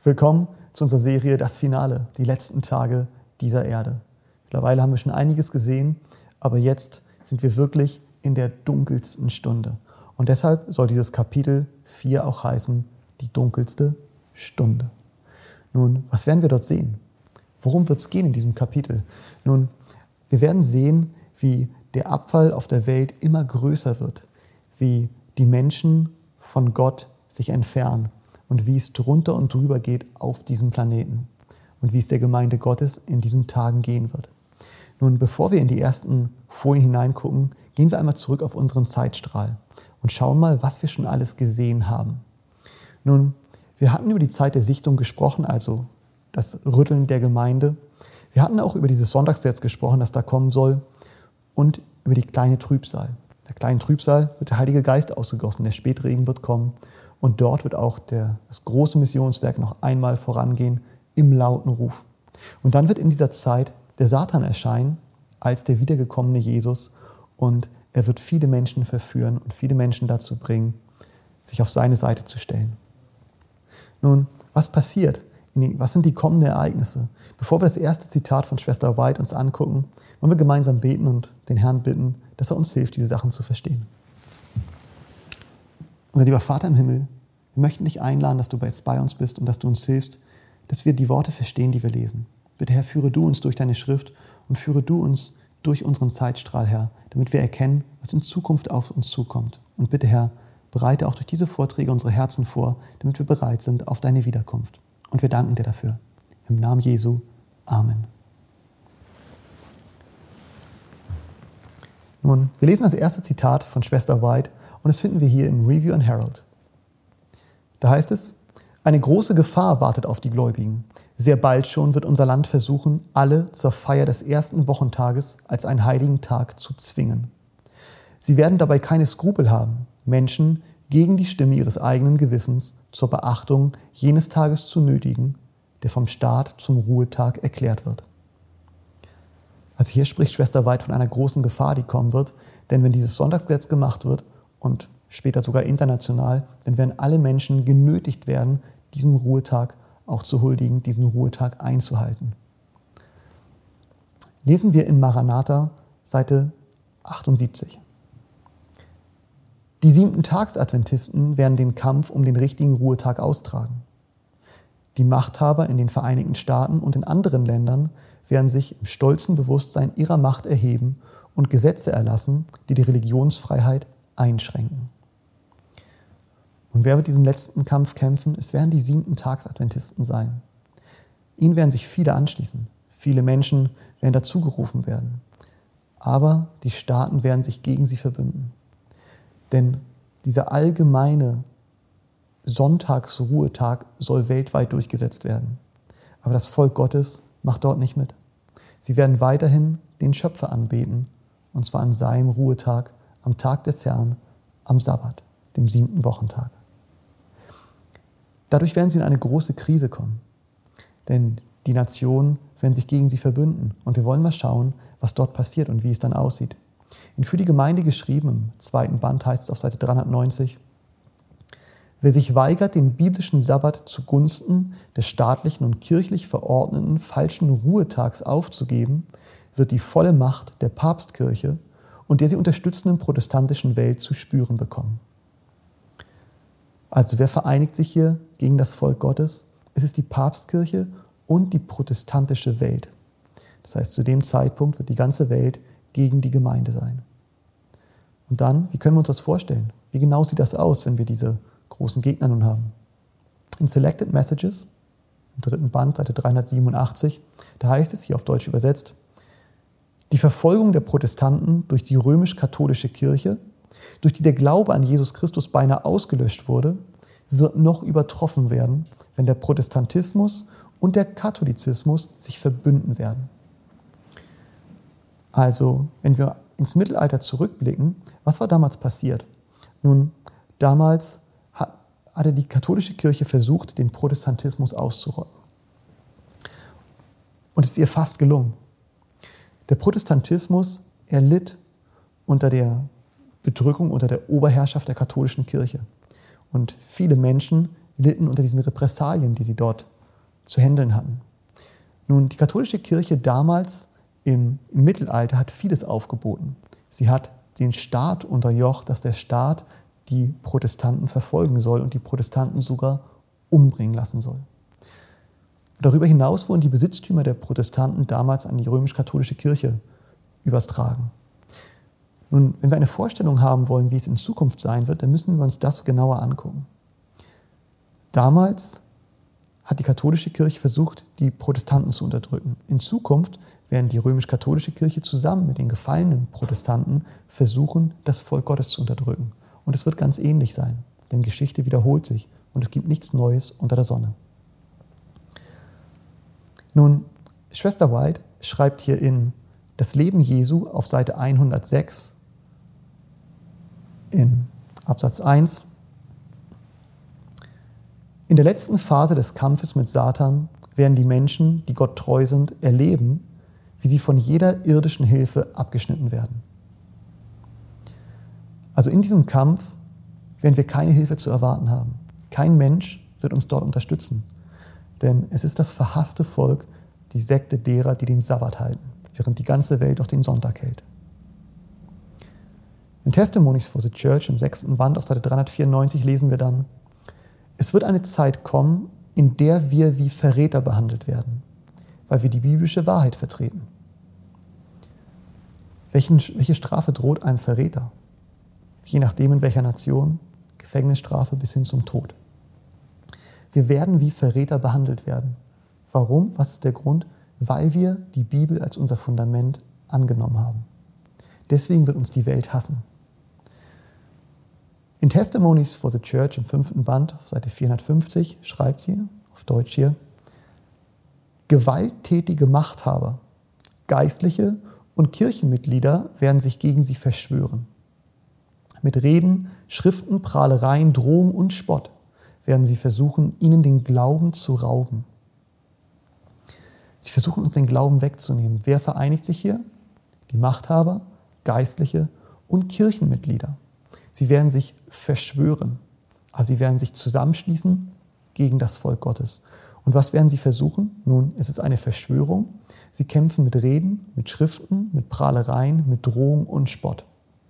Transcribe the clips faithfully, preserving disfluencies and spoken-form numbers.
Willkommen zu unserer Serie Das Finale, die letzten Tage dieser Erde. Mittlerweile haben wir schon einiges gesehen, aber jetzt sind wir wirklich in der dunkelsten Stunde. Und deshalb soll dieses Kapitel vier auch heißen, die dunkelste Stunde. Nun, was werden wir dort sehen? Worum wird es gehen in diesem Kapitel? Nun, wir werden sehen, wie der Abfall auf der Welt immer größer wird, wie die Menschen von Gott sich entfernen und wie es drunter und drüber geht auf diesem Planeten und wie es der Gemeinde Gottes in diesen Tagen gehen wird. Nun, bevor wir in die ersten Folien hineingucken, gehen wir einmal zurück auf unseren Zeitstrahl und schauen mal, was wir schon alles gesehen haben. Nun, wir hatten über die Zeit der Sichtung gesprochen, also das Rütteln der Gemeinde. Wir hatten auch über dieses Sonntagsgesetz gesprochen, das da kommen soll, und über die kleine Trübsal. In der kleinen Trübsal wird der Heilige Geist ausgegossen, der Spätregen wird kommen und dort wird auch der, das große Missionswerk noch einmal vorangehen im lauten Ruf. Und dann wird in dieser Zeit der Satan erscheinen als der wiedergekommene Jesus und er wird viele Menschen verführen und viele Menschen dazu bringen, sich auf seine Seite zu stellen. Nun, was passiert? Was sind die kommenden Ereignisse? Bevor wir das erste Zitat von Schwester White uns angucken, wollen wir gemeinsam beten und den Herrn bitten, dass er uns hilft, diese Sachen zu verstehen. Unser lieber Vater im Himmel, wir möchten dich einladen, dass du jetzt bei uns bist und dass du uns hilfst, dass wir die Worte verstehen, die wir lesen. Bitte, Herr, führe du uns durch deine Schrift und führe du uns durch unseren Zeitstrahl, Herr, damit wir erkennen, was in Zukunft auf uns zukommt. Und bitte, Herr, bereite auch durch diese Vorträge unsere Herzen vor, damit wir bereit sind auf deine Wiederkunft. Und wir danken dir dafür. Im Namen Jesu. Amen. Nun, wir lesen das erste Zitat von Schwester White und das finden wir hier im Review and Herald. Da heißt es: Eine große Gefahr wartet auf die Gläubigen. Sehr bald schon wird unser Land versuchen, alle zur Feier des ersten Wochentages als einen heiligen Tag zu zwingen. Sie werden dabei keine Skrupel haben, Menschen gegen die Stimme ihres eigenen Gewissens zur Beachtung jenes Tages zu nötigen, der vom Staat zum Ruhetag erklärt wird. Also hier spricht Schwester White von einer großen Gefahr, die kommen wird, denn wenn dieses Sonntagsgesetz gemacht wird und später sogar international, dann werden alle Menschen genötigt werden, diesem Ruhetag auch zu huldigen, diesen Ruhetag einzuhalten. Lesen wir in Maranatha, Seite achtundsiebzig. Die Siebten-Tags-Adventisten werden den Kampf um den richtigen Ruhetag austragen. Die Machthaber in den Vereinigten Staaten und in anderen Ländern werden sich im stolzen Bewusstsein ihrer Macht erheben und Gesetze erlassen, die die Religionsfreiheit einschränken. Und wer wird diesen letzten Kampf kämpfen? Es werden die Siebten-Tags-Adventisten sein. Ihnen werden sich viele anschließen. Viele Menschen werden dazugerufen werden. Aber die Staaten werden sich gegen sie verbünden. Denn dieser allgemeine Sonntagsruhetag soll weltweit durchgesetzt werden. Aber das Volk Gottes macht dort nicht mit. Sie werden weiterhin den Schöpfer anbeten, und zwar an seinem Ruhetag, am Tag des Herrn, am Sabbat, dem siebten Wochentag. Dadurch werden sie in eine große Krise kommen, denn die Nationen werden sich gegen sie verbünden. Und wir wollen mal schauen, was dort passiert und wie es dann aussieht. In Für die Gemeinde geschrieben, im zweiten Band heißt es auf Seite dreihundertneunzig, wer sich weigert, den biblischen Sabbat zugunsten des staatlichen und kirchlich verordneten falschen Ruhetags aufzugeben, wird die volle Macht der Papstkirche und der sie unterstützenden protestantischen Welt zu spüren bekommen. Also wer vereinigt sich hier gegen das Volk Gottes? Es ist die Papstkirche und die protestantische Welt. Das heißt, zu dem Zeitpunkt wird die ganze Welt gegen die Gemeinde sein. Und dann, wie können wir uns das vorstellen? Wie genau sieht das aus, wenn wir diese großen Gegner nun haben? In Selected Messages, im dritten Band, Seite dreihundertsiebenundachtzig, da heißt es hier auf Deutsch übersetzt: Die Verfolgung der Protestanten durch die römisch-katholische Kirche, durch die der Glaube an Jesus Christus beinahe ausgelöscht wurde, wird noch übertroffen werden, wenn der Protestantismus und der Katholizismus sich verbünden werden. Also, wenn wir ins Mittelalter zurückblicken, was war damals passiert? Nun, damals hatte die katholische Kirche versucht, den Protestantismus auszurotten. Und es ist ihr fast gelungen. Der Protestantismus erlitt unter der Bedrückung, unter der Oberherrschaft der katholischen Kirche. Und viele Menschen litten unter diesen Repressalien, die sie dort zu handeln hatten. Nun, die katholische Kirche damals im, im Mittelalter hat vieles aufgeboten. Sie hat den Staat unterjocht, dass der Staat die Protestanten verfolgen soll und die Protestanten sogar umbringen lassen soll. Darüber hinaus wurden die Besitztümer der Protestanten damals an die römisch-katholische Kirche übertragen. Nun, wenn wir eine Vorstellung haben wollen, wie es in Zukunft sein wird, dann müssen wir uns das genauer angucken. Damals hat die katholische Kirche versucht, die Protestanten zu unterdrücken. In Zukunft werden die römisch-katholische Kirche zusammen mit den gefallenen Protestanten versuchen, das Volk Gottes zu unterdrücken. Und es wird ganz ähnlich sein, denn Geschichte wiederholt sich und es gibt nichts Neues unter der Sonne. Nun, Schwester White schreibt hier in Das Leben Jesu auf Seite hundertsechs in Absatz eins: In der letzten Phase des Kampfes mit Satan werden die Menschen, die Gott treu sind, erleben, wie sie von jeder irdischen Hilfe abgeschnitten werden. Also in diesem Kampf werden wir keine Hilfe zu erwarten haben. Kein Mensch wird uns dort unterstützen. Denn es ist das verhasste Volk, die Sekte derer, die den Sabbat halten, während die ganze Welt auch den Sonntag hält. In Testimonies for the Church im sechsten Band auf Seite dreihundertvierundneunzig lesen wir dann: Es wird eine Zeit kommen, in der wir wie Verräter behandelt werden, weil wir die biblische Wahrheit vertreten. Welchen, welche Strafe droht einem Verräter? Je nachdem in welcher Nation, Gefängnisstrafe bis hin zum Tod. Wir werden wie Verräter behandelt werden. Warum? Was ist der Grund? Weil wir die Bibel als unser Fundament angenommen haben. Deswegen wird uns die Welt hassen. In Testimonies for the Church im fünften Band auf Seite vierhundertfünfzig schreibt sie, auf Deutsch hier: Gewalttätige Machthaber, Geistliche und Kirchenmitglieder werden sich gegen sie verschwören. Mit Reden, Schriften, Prahlereien, Drohung und Spott werden sie versuchen, ihnen den Glauben zu rauben. Sie versuchen, uns den Glauben wegzunehmen. Wer vereinigt sich hier? Die Machthaber, Geistliche und Kirchenmitglieder. Sie werden sich verschwören. Also sie werden sich zusammenschließen gegen das Volk Gottes. Und was werden sie versuchen? Nun, es ist eine Verschwörung. Sie kämpfen mit Reden, mit Schriften, mit Prahlereien, mit Drohung und Spott.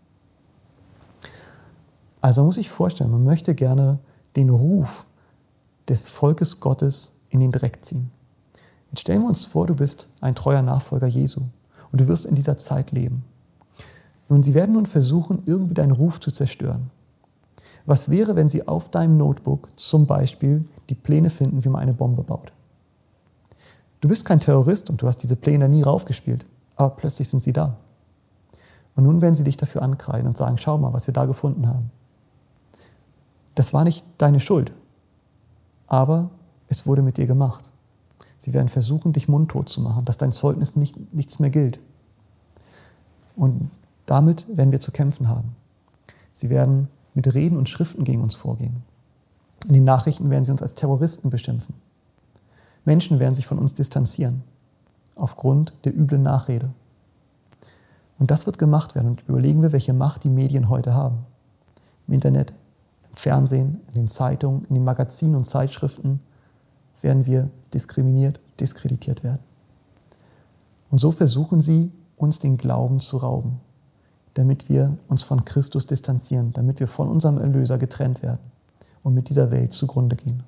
Also man muss sich vorstellen, man möchte gerne den Ruf des Volkes Gottes in den Dreck ziehen. Jetzt stellen wir uns vor, du bist ein treuer Nachfolger Jesu und du wirst in dieser Zeit leben. Nun, sie werden nun versuchen, irgendwie deinen Ruf zu zerstören. Was wäre, wenn sie auf deinem Notebook zum Beispiel die Pläne finden, wie man eine Bombe baut? Du bist kein Terrorist und du hast diese Pläne nie raufgespielt, aber plötzlich sind sie da. Und nun werden sie dich dafür ankreiden und sagen: Schau mal, was wir da gefunden haben. Das war nicht deine Schuld, aber es wurde mit dir gemacht. Sie werden versuchen, dich mundtot zu machen, dass dein Zeugnis nicht, nichts mehr gilt. Und damit werden wir zu kämpfen haben. Sie werden mit Reden und Schriften gegen uns vorgehen. In den Nachrichten werden sie uns als Terroristen beschimpfen. Menschen werden sich von uns distanzieren, aufgrund der üblen Nachrede. Und das wird gemacht werden. Und überlegen wir, welche Macht die Medien heute haben. Im Internet, im Fernsehen, in den Zeitungen, in den Magazinen und Zeitschriften werden wir diskriminiert, diskreditiert werden. Und so versuchen sie, uns den Glauben zu rauben, damit wir uns von Christus distanzieren, damit wir von unserem Erlöser getrennt werden und mit dieser Welt zugrunde gehen.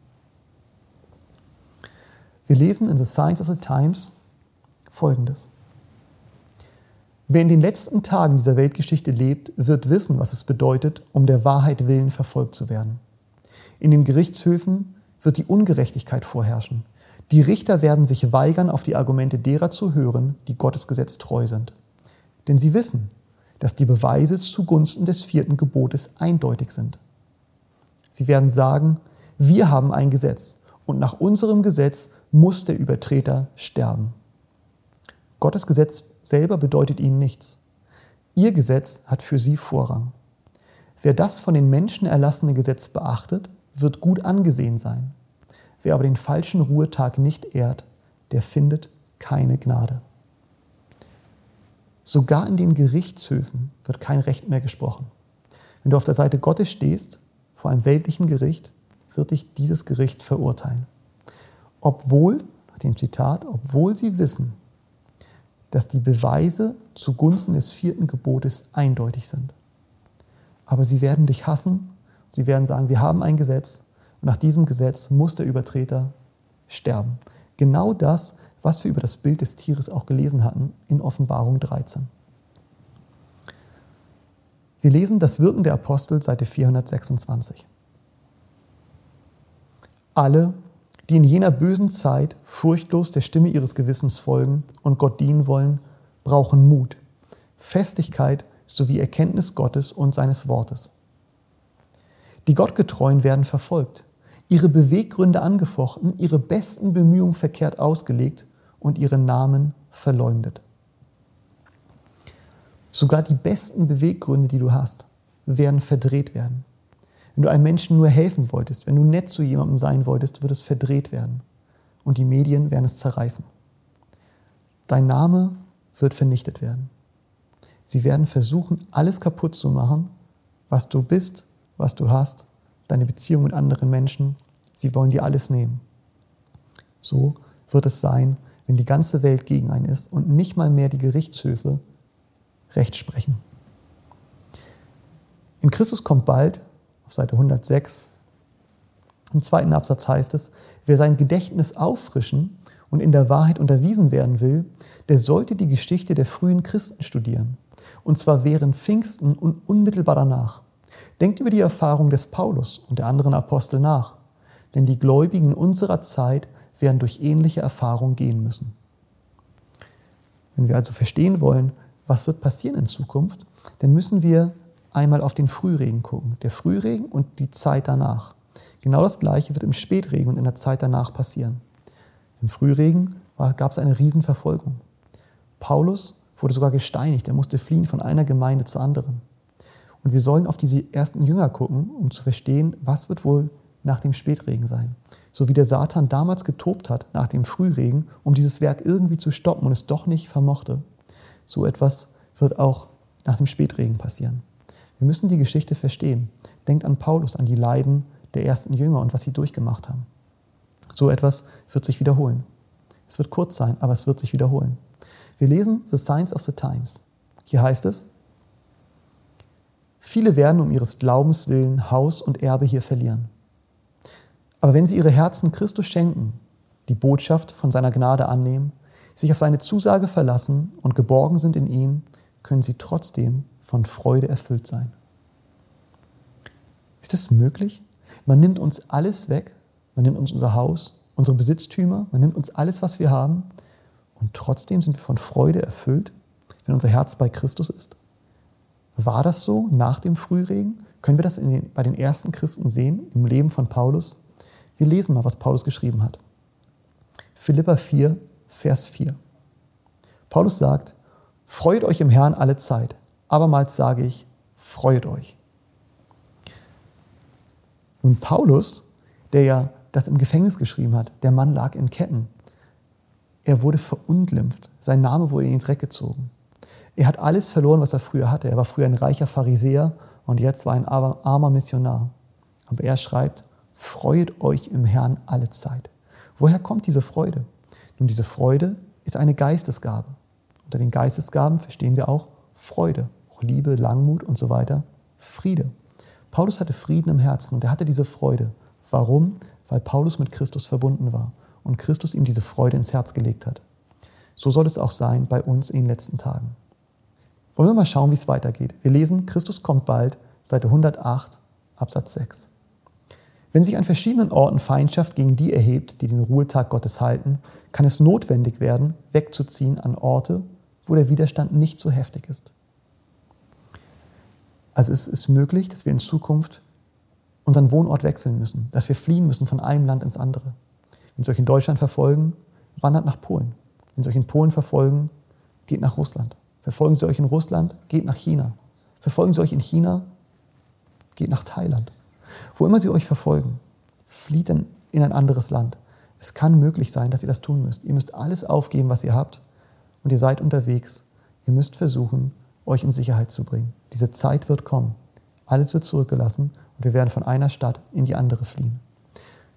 Wir lesen in The Signs of the Times Folgendes: Wer in den letzten Tagen dieser Weltgeschichte lebt, wird wissen, was es bedeutet, um der Wahrheit willen verfolgt zu werden. In den Gerichtshöfen wird die Ungerechtigkeit vorherrschen. Die Richter werden sich weigern, auf die Argumente derer zu hören, die Gottes Gesetz treu sind. Denn sie wissen, dass die Beweise zugunsten des vierten Gebotes eindeutig sind. Sie werden sagen: Wir haben ein Gesetz und nach unserem Gesetz muss der Übertreter sterben. Gottes Gesetz selber bedeutet ihnen nichts. Ihr Gesetz hat für sie Vorrang. Wer das von den Menschen erlassene Gesetz beachtet, wird gut angesehen sein. Wer aber den falschen Ruhetag nicht ehrt, der findet keine Gnade. Sogar in den Gerichtshöfen wird kein Recht mehr gesprochen. Wenn du auf der Seite Gottes stehst, vor einem weltlichen Gericht, wird dich dieses Gericht verurteilen. Obwohl, nach dem Zitat, obwohl sie wissen, dass die Beweise zugunsten des vierten Gebotes eindeutig sind. Aber sie werden dich hassen, sie werden sagen, wir haben ein Gesetz und nach diesem Gesetz muss der Übertreter sterben. Genau das, was wir über das Bild des Tieres auch gelesen hatten in Offenbarung dreizehn. Wir lesen das Wirken der Apostel, Seite vierhundertsechsundzwanzig. Alle, die in jener bösen Zeit furchtlos der Stimme ihres Gewissens folgen und Gott dienen wollen, brauchen Mut, Festigkeit sowie Erkenntnis Gottes und seines Wortes. Die Gottgetreuen werden verfolgt, ihre Beweggründe angefochten, ihre besten Bemühungen verkehrt ausgelegt und ihre Namen verleumdet. Sogar die besten Beweggründe, die du hast, werden verdreht werden. Wenn du einem Menschen nur helfen wolltest, wenn du nett zu jemandem sein wolltest, wird es verdreht werden. Und die Medien werden es zerreißen. Dein Name wird vernichtet werden. Sie werden versuchen, alles kaputt zu machen, was du bist, was du hast, deine Beziehung mit anderen Menschen. Sie wollen dir alles nehmen. So wird es sein, wenn die ganze Welt gegen einen ist und nicht mal mehr die Gerichtshöfe Recht sprechen. In Christus kommt bald, auf Seite hundertsechs, im zweiten Absatz heißt es, wer sein Gedächtnis auffrischen und in der Wahrheit unterwiesen werden will, der sollte die Geschichte der frühen Christen studieren. Und zwar während Pfingsten und unmittelbar danach. Denkt über die Erfahrung des Paulus und der anderen Apostel nach. Denn die Gläubigen in unserer Zeit werden durch ähnliche Erfahrungen gehen müssen. Wenn wir also verstehen wollen, was wird passieren in Zukunft, dann müssen wir einmal auf den Frühregen gucken. Der Frühregen und die Zeit danach. Genau das Gleiche wird im Spätregen und in der Zeit danach passieren. Im Frühregen gab es eine Riesenverfolgung. Paulus wurde sogar gesteinigt, er musste fliehen von einer Gemeinde zur anderen. Und wir sollen auf diese ersten Jünger gucken, um zu verstehen, was wird wohl nach dem Spätregen sein. So wie der Satan damals getobt hat nach dem Frühregen, um dieses Werk irgendwie zu stoppen und es doch nicht vermochte. So etwas wird auch nach dem Spätregen passieren. Wir müssen die Geschichte verstehen. Denkt an Paulus, an die Leiden der ersten Jünger und was sie durchgemacht haben. So etwas wird sich wiederholen. Es wird kurz sein, aber es wird sich wiederholen. Wir lesen The Signs of the Times. Hier heißt es, viele werden um ihres Glaubens willen Haus und Erbe hier verlieren. Aber wenn sie ihre Herzen Christus schenken, die Botschaft von seiner Gnade annehmen, sich auf seine Zusage verlassen und geborgen sind in ihm, können sie trotzdem von Freude erfüllt sein. Ist das möglich? Man nimmt uns alles weg, man nimmt uns unser Haus, unsere Besitztümer, man nimmt uns alles, was wir haben und trotzdem sind wir von Freude erfüllt, wenn unser Herz bei Christus ist. War das so nach dem Frühregen? Können wir das in den, bei den ersten Christen sehen, im Leben von Paulus? Wir lesen mal, was Paulus geschrieben hat. Philipper vier, Vers vier. Paulus sagt, freut euch im Herrn alle Zeit. Abermals sage ich, freut euch. Und Paulus, der ja das im Gefängnis geschrieben hat, der Mann lag in Ketten. Er wurde verunglimpft. Sein Name wurde in den Dreck gezogen. Er hat alles verloren, was er früher hatte. Er war früher ein reicher Pharisäer und jetzt war er ein armer Missionar. Aber er schreibt, freut euch im Herrn alle Zeit. Woher kommt diese Freude? Nun, diese Freude ist eine Geistesgabe. Unter den Geistesgaben verstehen wir auch Freude, auch Liebe, Langmut und so weiter, Friede. Paulus hatte Frieden im Herzen und er hatte diese Freude. Warum? Weil Paulus mit Christus verbunden war und Christus ihm diese Freude ins Herz gelegt hat. So soll es auch sein bei uns in den letzten Tagen. Wollen wir mal schauen, wie es weitergeht. Wir lesen, Christus kommt bald, Seite hundertacht, Absatz sechs. Wenn sich an verschiedenen Orten Feindschaft gegen die erhebt, die den Ruhetag Gottes halten, kann es notwendig werden, wegzuziehen an Orte, wo der Widerstand nicht so heftig ist. Also es ist möglich, dass wir in Zukunft unseren Wohnort wechseln müssen, dass wir fliehen müssen von einem Land ins andere. Wenn Sie euch in Deutschland verfolgen, wandert nach Polen. Wenn Sie euch in Polen verfolgen, geht nach Russland. Verfolgen Sie euch in Russland, geht nach China. Verfolgen Sie euch in China, geht nach Thailand. Wo immer sie euch verfolgen, flieht in, in ein anderes Land. Es kann möglich sein, dass ihr das tun müsst. Ihr müsst alles aufgeben, was ihr habt und ihr seid unterwegs. Ihr müsst versuchen, euch in Sicherheit zu bringen. Diese Zeit wird kommen. Alles wird zurückgelassen und wir werden von einer Stadt in die andere fliehen.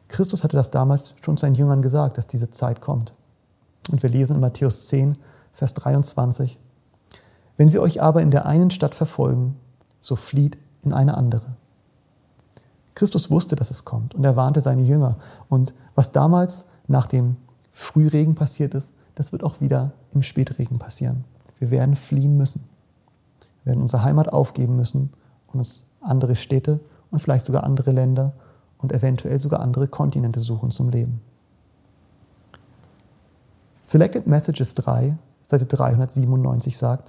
Christus hatte das damals schon seinen Jüngern gesagt, dass diese Zeit kommt. Und wir lesen in Matthäus zehn, Vers dreiundzwanzig, wenn sie euch aber in der einen Stadt verfolgen, so flieht in eine andere. Christus wusste, dass es kommt und er warnte seine Jünger. Und was damals nach dem Frühregen passiert ist, das wird auch wieder im Spätregen passieren. Wir werden fliehen müssen. Wir werden unsere Heimat aufgeben müssen und uns andere Städte und vielleicht sogar andere Länder und eventuell sogar andere Kontinente suchen zum Leben. Selected Messages drei, Seite dreihundertsiebenundneunzig sagt,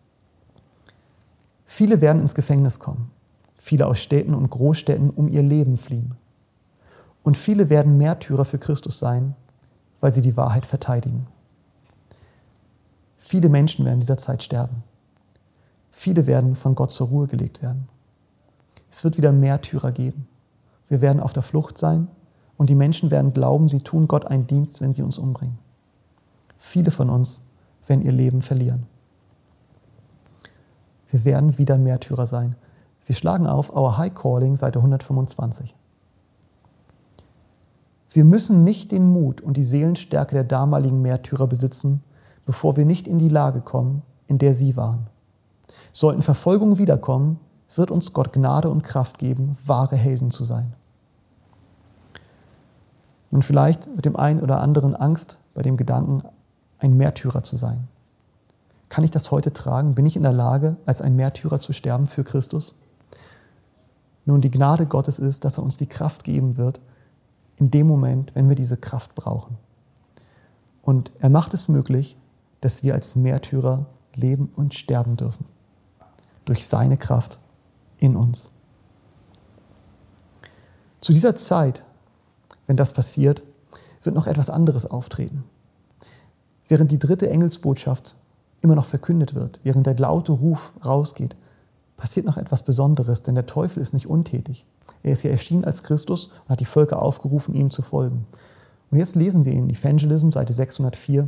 viele werden ins Gefängnis kommen, viele aus Städten und Großstädten um ihr Leben fliehen. Und viele werden Märtyrer für Christus sein, weil sie die Wahrheit verteidigen. Viele Menschen werden in dieser Zeit sterben. Viele werden von Gott zur Ruhe gelegt werden. Es wird wieder Märtyrer geben. Wir werden auf der Flucht sein und die Menschen werden glauben, sie tun Gott einen Dienst, wenn sie uns umbringen. Viele von uns werden ihr Leben verlieren. Wir werden wieder Märtyrer sein. Wir schlagen auf Our High Calling, Seite hundertfünfundzwanzig. Wir müssen nicht den Mut und die Seelenstärke der damaligen Märtyrer besitzen, bevor wir nicht in die Lage kommen, in der sie waren. Sollten Verfolgungen wiederkommen, wird uns Gott Gnade und Kraft geben, wahre Helden zu sein. Und vielleicht mit dem einen oder anderen Angst bei dem Gedanken, ein Märtyrer zu sein. Kann ich das heute tragen? Bin ich in der Lage, als ein Märtyrer zu sterben für Christus? Nun, die Gnade Gottes ist, dass er uns die Kraft geben wird, in dem Moment, wenn wir diese Kraft brauchen. Und er macht es möglich, dass wir als Märtyrer leben und sterben dürfen. Durch seine Kraft in uns. Zu dieser Zeit, wenn das passiert, wird noch etwas anderes auftreten. Während die dritte Engelsbotschaft immer noch verkündet wird, während der laute Ruf rausgeht, passiert noch etwas Besonderes, denn der Teufel ist nicht untätig. Er ist ja erschienen als Christus und hat die Völker aufgerufen, ihm zu folgen. Und jetzt lesen wir in Evangelism, Seite sechshundertvier.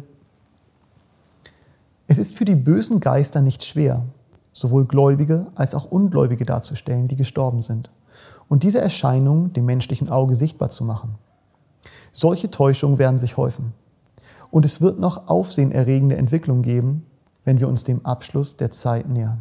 Es ist für die bösen Geister nicht schwer, sowohl Gläubige als auch Ungläubige darzustellen, die gestorben sind, und diese Erscheinung dem menschlichen Auge sichtbar zu machen. Solche Täuschungen werden sich häufen. Und es wird noch aufsehenerregende Entwicklungen geben, wenn wir uns dem Abschluss der Zeit nähern.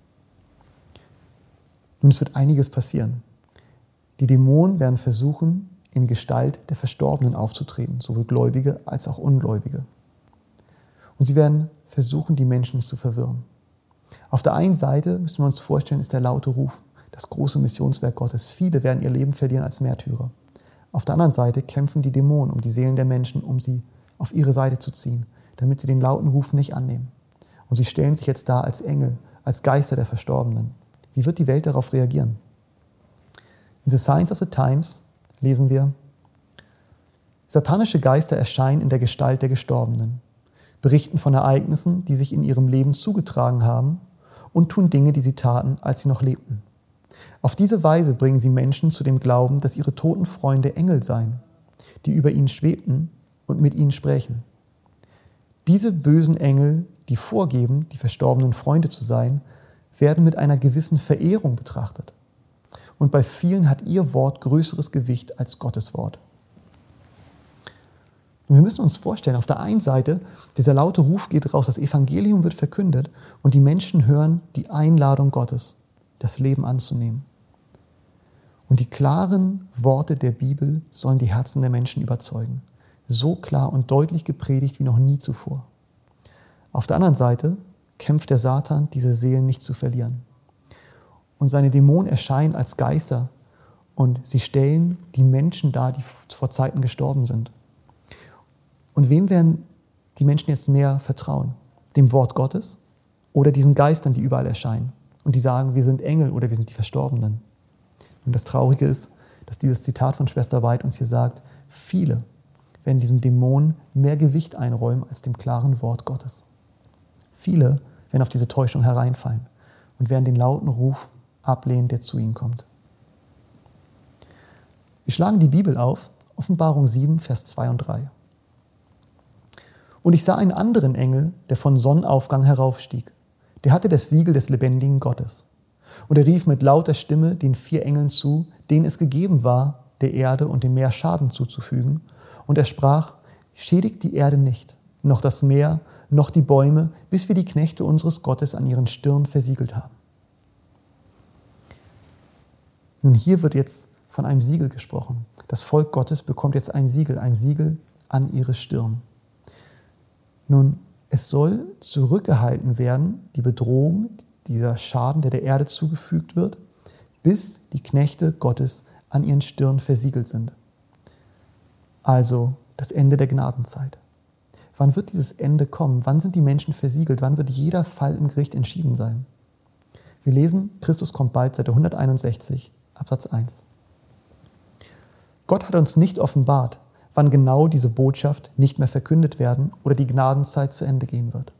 Nun, es wird einiges passieren. Die Dämonen werden versuchen, in Gestalt der Verstorbenen aufzutreten, sowohl Gläubige als auch Ungläubige. Und sie werden versuchen, die Menschen zu verwirren. Auf der einen Seite, müssen wir uns vorstellen, ist der laute Ruf, das große Missionswerk Gottes. Viele werden ihr Leben verlieren als Märtyrer. Auf der anderen Seite kämpfen die Dämonen um die Seelen der Menschen, um sie auf ihre Seite zu ziehen, damit sie den lauten Ruf nicht annehmen. Und sie stellen sich jetzt dar als Engel, als Geister der Verstorbenen. Wie wird die Welt darauf reagieren? In The Signs of the Times lesen wir, satanische Geister erscheinen in der Gestalt der Gestorbenen, berichten von Ereignissen, die sich in ihrem Leben zugetragen haben und tun Dinge, die sie taten, als sie noch lebten. Auf diese Weise bringen sie Menschen zu dem Glauben, dass ihre toten Freunde Engel seien, die über ihnen schwebten und mit ihnen sprächen. Diese bösen Engel, die vorgeben, die verstorbenen Freunde zu sein, werden mit einer gewissen Verehrung betrachtet. Und bei vielen hat ihr Wort größeres Gewicht als Gottes Wort. Und wir müssen uns vorstellen, auf der einen Seite, dieser laute Ruf geht raus, das Evangelium wird verkündet und die Menschen hören die Einladung Gottes, das Leben anzunehmen. Und die klaren Worte der Bibel sollen die Herzen der Menschen überzeugen. So klar und deutlich gepredigt wie noch nie zuvor. Auf der anderen Seite kämpft der Satan, diese Seelen nicht zu verlieren. Und seine Dämonen erscheinen als Geister und sie stellen die Menschen dar, die vor Zeiten gestorben sind. Und wem werden die Menschen jetzt mehr vertrauen? Dem Wort Gottes oder diesen Geistern, die überall erscheinen und die sagen, wir sind Engel oder wir sind die Verstorbenen? Und das Traurige ist, dass dieses Zitat von Schwester White uns hier sagt, viele werden diesen Dämonen mehr Gewicht einräumen als dem klaren Wort Gottes. Viele werden auf diese Täuschung hereinfallen und werden den lauten Ruf ablehnen, der zu ihnen kommt. Wir schlagen die Bibel auf, Offenbarung sieben, Vers zwei und drei. Und ich sah einen anderen Engel, der von Sonnenaufgang heraufstieg. Der hatte das Siegel des lebendigen Gottes. Und er rief mit lauter Stimme den vier Engeln zu, denen es gegeben war, der Erde und dem Meer Schaden zuzufügen. Und er sprach, schädigt die Erde nicht, noch das Meer, noch die Bäume, bis wir die Knechte unseres Gottes an ihren Stirn versiegelt haben. Nun, hier wird jetzt von einem Siegel gesprochen. Das Volk Gottes bekommt jetzt ein Siegel, ein Siegel an ihre Stirn. Nun, es soll zurückgehalten werden, die Bedrohung, dieser Schaden, der der Erde zugefügt wird, bis die Knechte Gottes an ihren Stirn versiegelt sind. Also das Ende der Gnadenzeit. Wann wird dieses Ende kommen? Wann sind die Menschen versiegelt? Wann wird jeder Fall im Gericht entschieden sein? Wir lesen, Christus kommt bald, Seite hunderteinundsechzig, Absatz eins. Gott hat uns nicht offenbart, wann genau diese Botschaft nicht mehr verkündet werden oder die Gnadenzeit zu Ende gehen wird.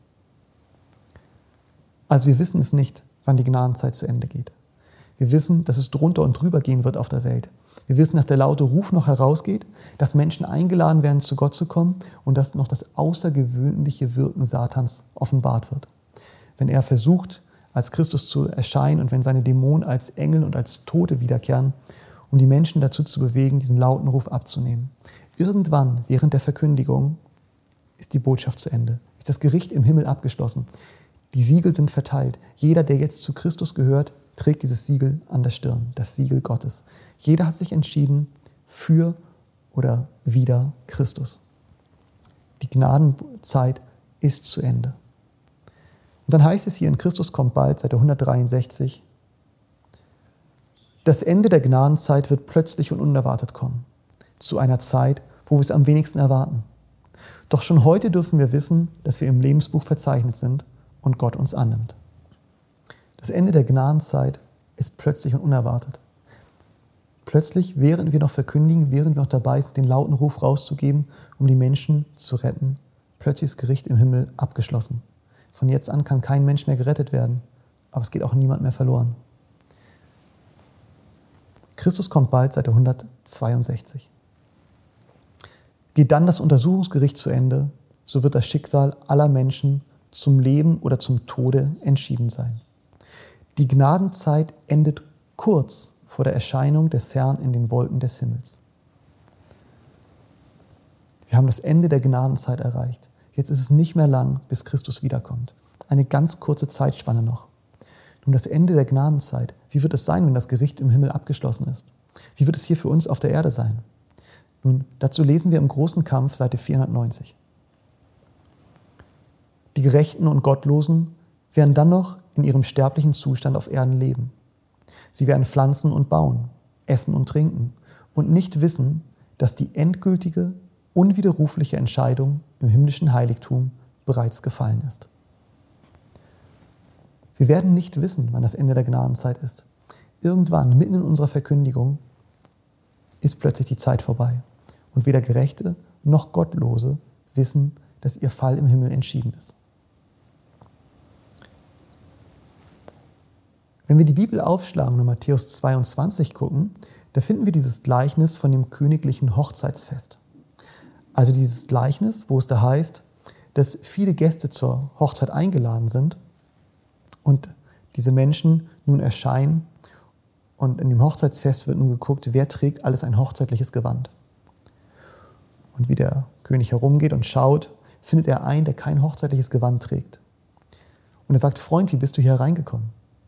Also wir wissen es nicht, wann die Gnadenzeit zu Ende geht. Wir wissen, dass es drunter und drüber gehen wird auf der Welt. Wir wissen, dass der laute Ruf noch herausgeht, dass Menschen eingeladen werden, zu Gott zu kommen und dass noch das außergewöhnliche Wirken Satans offenbart wird. Wenn er versucht, als Christus zu erscheinen und wenn seine Dämonen als Engel und als Tote wiederkehren, um die Menschen dazu zu bewegen, diesen lauten Ruf abzunehmen. Irgendwann, während der Verkündigung, ist die Botschaft zu Ende, ist das Gericht im Himmel abgeschlossen. Die Siegel sind verteilt. Jeder, der jetzt zu Christus gehört, trägt dieses Siegel an der Stirn, das Siegel Gottes. Jeder hat sich entschieden für oder wider Christus. Die Gnadenzeit ist zu Ende. Und dann heißt es hier in Christus kommt bald, Seite hundertdreiundsechzig, das Ende der Gnadenzeit wird plötzlich und unerwartet kommen, zu einer Zeit, wo wir es am wenigsten erwarten. Doch schon heute dürfen wir wissen, dass wir im Lebensbuch verzeichnet sind und Gott uns annimmt. Das Ende der Gnadenzeit ist plötzlich und unerwartet. Plötzlich, während wir noch verkündigen, während wir noch dabei sind, den lauten Ruf rauszugeben, um die Menschen zu retten, plötzlich ist Gericht im Himmel abgeschlossen. Von jetzt an kann kein Mensch mehr gerettet werden, aber es geht auch niemand mehr verloren. Christus kommt bald, Seite hundertzweiundsechzig. Geht dann das Untersuchungsgericht zu Ende, so wird das Schicksal aller Menschen zum Leben oder zum Tode entschieden sein. Die Gnadenzeit endet kurz vor der Erscheinung des Herrn in den Wolken des Himmels. Wir haben das Ende der Gnadenzeit erreicht. Jetzt ist es nicht mehr lang, bis Christus wiederkommt. Eine ganz kurze Zeitspanne noch. Nun, das Ende der Gnadenzeit. Wie wird es sein, wenn das Gericht im Himmel abgeschlossen ist? Wie wird es hier für uns auf der Erde sein? Nun, dazu lesen wir im großen Kampf, Seite vierhundertneunzig. Die Gerechten und Gottlosen werden dann noch in ihrem sterblichen Zustand auf Erden leben. Sie werden pflanzen und bauen, essen und trinken und nicht wissen, dass die endgültige, unwiderrufliche Entscheidung im himmlischen Heiligtum bereits gefallen ist. Wir werden nicht wissen, wann das Ende der Gnadenzeit ist. Irgendwann, mitten in unserer Verkündigung, ist plötzlich die Zeit vorbei. Und weder Gerechte noch Gottlose wissen, dass ihr Fall im Himmel entschieden ist. Wenn wir die Bibel aufschlagen und in Matthäus zweiundzwanzig gucken, da finden wir dieses Gleichnis von dem königlichen Hochzeitsfest. Also dieses Gleichnis, wo es da heißt, dass viele Gäste zur Hochzeit eingeladen sind und diese Menschen nun erscheinen und in dem Hochzeitsfest wird nun geguckt, wer trägt alles ein hochzeitliches Gewand. Und wie der König herumgeht und schaut, findet er einen, der kein hochzeitliches Gewand trägt. Und er sagt, Freund, wie bist du hier reingekommen?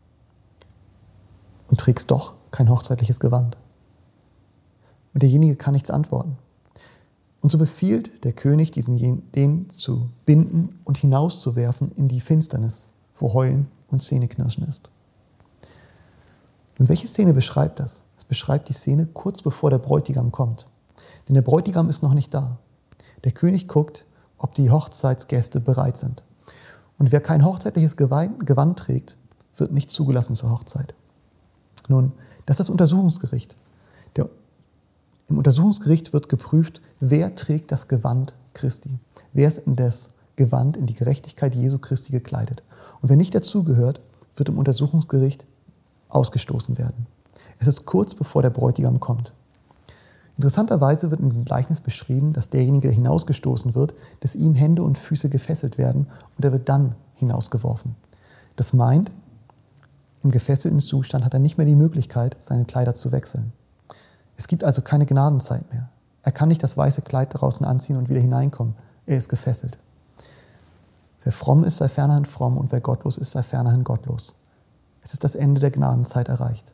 Und trägst doch kein hochzeitliches Gewand. Und derjenige kann nichts antworten. Und so befiehlt der König, diesen, den zu binden und hinauszuwerfen in die Finsternis, wo Heulen und Zähneknirschen ist. Und welche Szene beschreibt das? Es beschreibt die Szene kurz bevor der Bräutigam kommt. Denn der Bräutigam ist noch nicht da. Der König guckt, ob die Hochzeitsgäste bereit sind. Und wer kein hochzeitliches Gewand trägt, wird nicht zugelassen zur Hochzeit. Nun, das ist das Untersuchungsgericht. Der, Im Untersuchungsgericht wird geprüft, wer trägt das Gewand Christi. Wer ist in das Gewand, in die Gerechtigkeit Jesu Christi gekleidet. Und wer nicht dazugehört, wird im Untersuchungsgericht ausgestoßen werden. Es ist kurz bevor der Bräutigam kommt. Interessanterweise wird in dem Gleichnis beschrieben, dass derjenige, der hinausgestoßen wird, dass ihm Hände und Füße gefesselt werden und er wird dann hinausgeworfen. Das meint, im gefesselten Zustand hat er nicht mehr die Möglichkeit, seine Kleider zu wechseln. Es gibt also keine Gnadenzeit mehr. Er kann nicht das weiße Kleid draußen anziehen und wieder hineinkommen. Er ist gefesselt. Wer fromm ist, sei fernerhin fromm, und wer gottlos ist, sei fernerhin gottlos. Es ist das Ende der Gnadenzeit erreicht.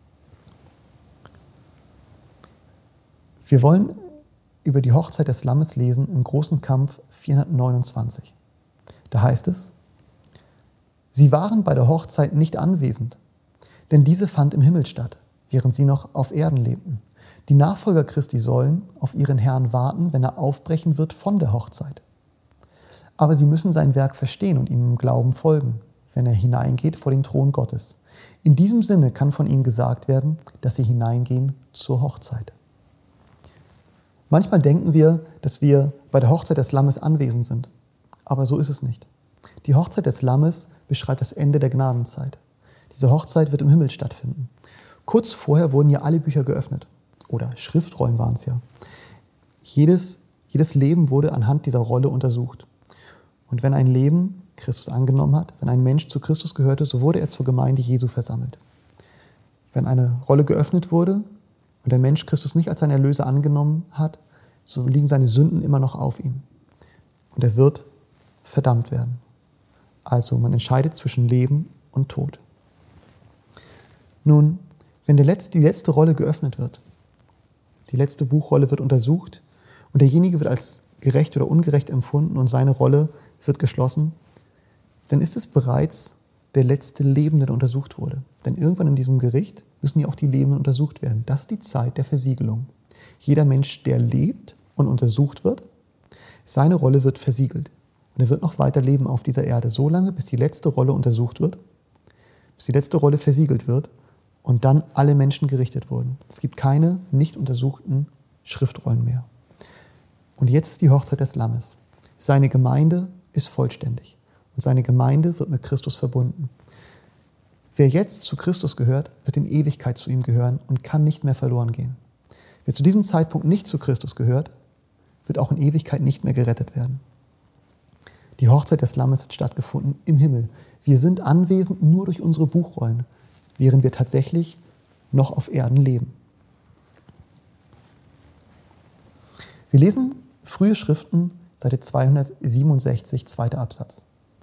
Wir wollen über die Hochzeit des Lammes lesen im großen Kampf vierhundertneunundzwanzig. Da heißt es: Sie waren bei der Hochzeit nicht anwesend, denn diese fand im Himmel statt, während sie noch auf Erden lebten. Die Nachfolger Christi sollen auf ihren Herrn warten, wenn er aufbrechen wird von der Hochzeit. Aber sie müssen sein Werk verstehen und ihm im Glauben folgen, wenn er hineingeht vor den Thron Gottes. In diesem Sinne kann von ihnen gesagt werden, dass sie hineingehen zur Hochzeit. Manchmal denken wir, dass wir bei der Hochzeit des Lammes anwesend sind, aber so ist es nicht. Die Hochzeit des Lammes beschreibt das Ende der Gnadenzeit. Diese Hochzeit wird im Himmel stattfinden. Kurz vorher wurden ja alle Bücher geöffnet. Oder Schriftrollen waren es ja. Jedes, jedes Leben wurde anhand dieser Rolle untersucht. Und wenn ein Leben Christus angenommen hat, wenn ein Mensch zu Christus gehörte, so wurde er zur Gemeinde Jesu versammelt. Wenn eine Rolle geöffnet wurde und der Mensch Christus nicht als seinen Erlöser angenommen hat, so liegen seine Sünden immer noch auf ihm. Und er wird verdammt werden. Also man entscheidet zwischen Leben und Tod. Nun, wenn der letzte, die letzte Rolle geöffnet wird, die letzte Buchrolle wird untersucht und derjenige wird als gerecht oder ungerecht empfunden und seine Rolle wird geschlossen, dann ist es bereits der letzte Lebende, der untersucht wurde. Denn irgendwann in diesem Gericht müssen ja auch die Lebenden untersucht werden. Das ist die Zeit der Versiegelung. Jeder Mensch, der lebt und untersucht wird, seine Rolle wird versiegelt. Und er wird noch weiter leben auf dieser Erde, so lange, bis die letzte Rolle untersucht wird, bis die letzte Rolle versiegelt wird und dann alle Menschen gerichtet wurden. Es gibt keine nicht untersuchten Schriftrollen mehr. Und jetzt ist die Hochzeit des Lammes. Seine Gemeinde ist vollständig und seine Gemeinde wird mit Christus verbunden. Wer jetzt zu Christus gehört, wird in Ewigkeit zu ihm gehören und kann nicht mehr verloren gehen. Wer zu diesem Zeitpunkt nicht zu Christus gehört, wird auch in Ewigkeit nicht mehr gerettet werden. Die Hochzeit des Lammes hat stattgefunden im Himmel. Wir sind anwesend nur durch unsere Buchrollen, während wir tatsächlich noch auf Erden leben. Wir lesen frühe Schriften, Seite zweihundertsiebenundsechzig, zweiter Absatz.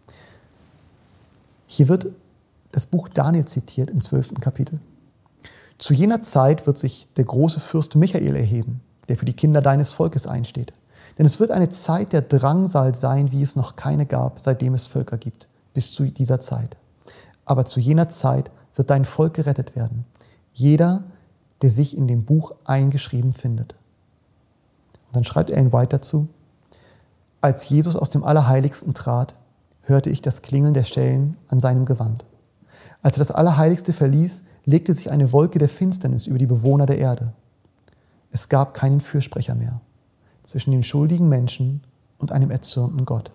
Hier wird das Buch Daniel zitiert im zwölften Kapitel. Zu jener Zeit wird sich der große Fürst Michael erheben, der für die Kinder deines Volkes einsteht. Denn es wird eine Zeit der Drangsal sein, wie es noch keine gab, seitdem es Völker gibt, bis zu dieser Zeit. Aber zu jener Zeit wird dein Volk gerettet werden, jeder, der sich in dem Buch eingeschrieben findet. Und dann schreibt Ellen White dazu: Als Jesus aus dem Allerheiligsten trat, hörte ich das Klingeln der Schellen an seinem Gewand. Als er das Allerheiligste verließ, legte sich eine Wolke der Finsternis über die Bewohner der Erde. Es gab keinen Fürsprecher mehr zwischen dem schuldigen Menschen und einem erzürnten Gott.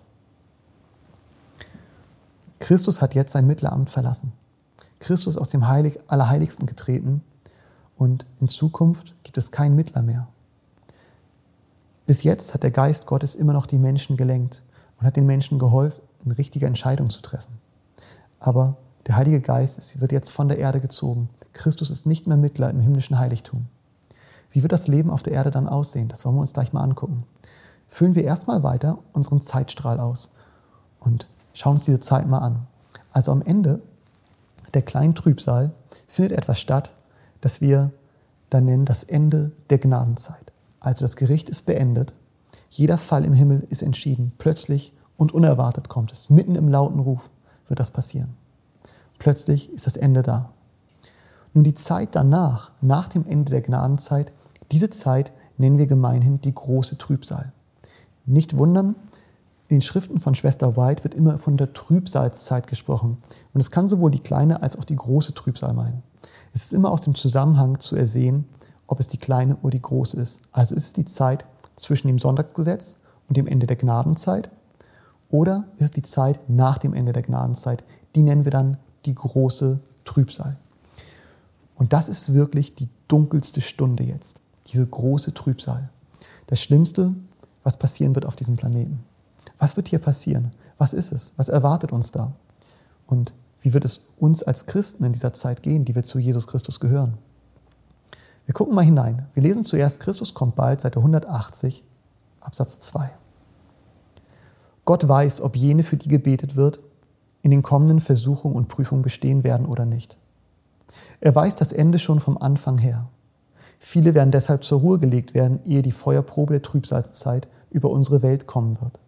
Christus hat jetzt sein Mittleramt verlassen. Christus ist aus dem Heilig, Allerheiligsten getreten und in Zukunft gibt es keinen Mittler mehr. Bis jetzt hat der Geist Gottes immer noch die Menschen gelenkt und hat den Menschen geholfen, eine richtige Entscheidung zu treffen. Aber der Heilige Geist ist, wird jetzt von der Erde gezogen. Christus ist nicht mehr Mittler im himmlischen Heiligtum. Wie wird das Leben auf der Erde dann aussehen? Das wollen wir uns gleich mal angucken. Füllen wir erstmal weiter unseren Zeitstrahl aus und schauen uns diese Zeit mal an. Also am Ende der kleinen Trübsal findet etwas statt, das wir dann nennen das Ende der Gnadenzeit. Also das Gericht ist beendet. Jeder Fall im Himmel ist entschieden. Plötzlich und unerwartet kommt es. Mitten im lauten Ruf wird das passieren. Plötzlich ist das Ende da. Nun die Zeit danach, nach dem Ende der Gnadenzeit, diese Zeit nennen wir gemeinhin die große Trübsal. Nicht wundern, in den Schriften von Schwester White wird immer von der Trübsalzeit gesprochen. Und es kann sowohl die kleine als auch die große Trübsal meinen. Es ist immer aus dem Zusammenhang zu ersehen, ob es die kleine oder die große ist. Also ist es die Zeit zwischen dem Sonntagsgesetz und dem Ende der Gnadenzeit oder ist es die Zeit nach dem Ende der Gnadenzeit? Die nennen wir dann die große Trübsal. Und das ist wirklich die dunkelste Stunde jetzt, diese große Trübsal. Das Schlimmste, was passieren wird auf diesem Planeten. Was wird hier passieren? Was ist es? Was erwartet uns da? Und wie wird es uns als Christen in dieser Zeit gehen, die wir zu Jesus Christus gehören? Wir gucken mal hinein. Wir lesen zuerst Christus kommt bald, Seite hundertachtzig, Absatz zwei. Gott weiß, ob jene, für die gebetet wird, in den kommenden Versuchungen und Prüfungen bestehen werden oder nicht. Er weiß das Ende schon vom Anfang her. Viele werden deshalb zur Ruhe gelegt werden, ehe die Feuerprobe der Trübsalzeit über unsere Welt kommen wird.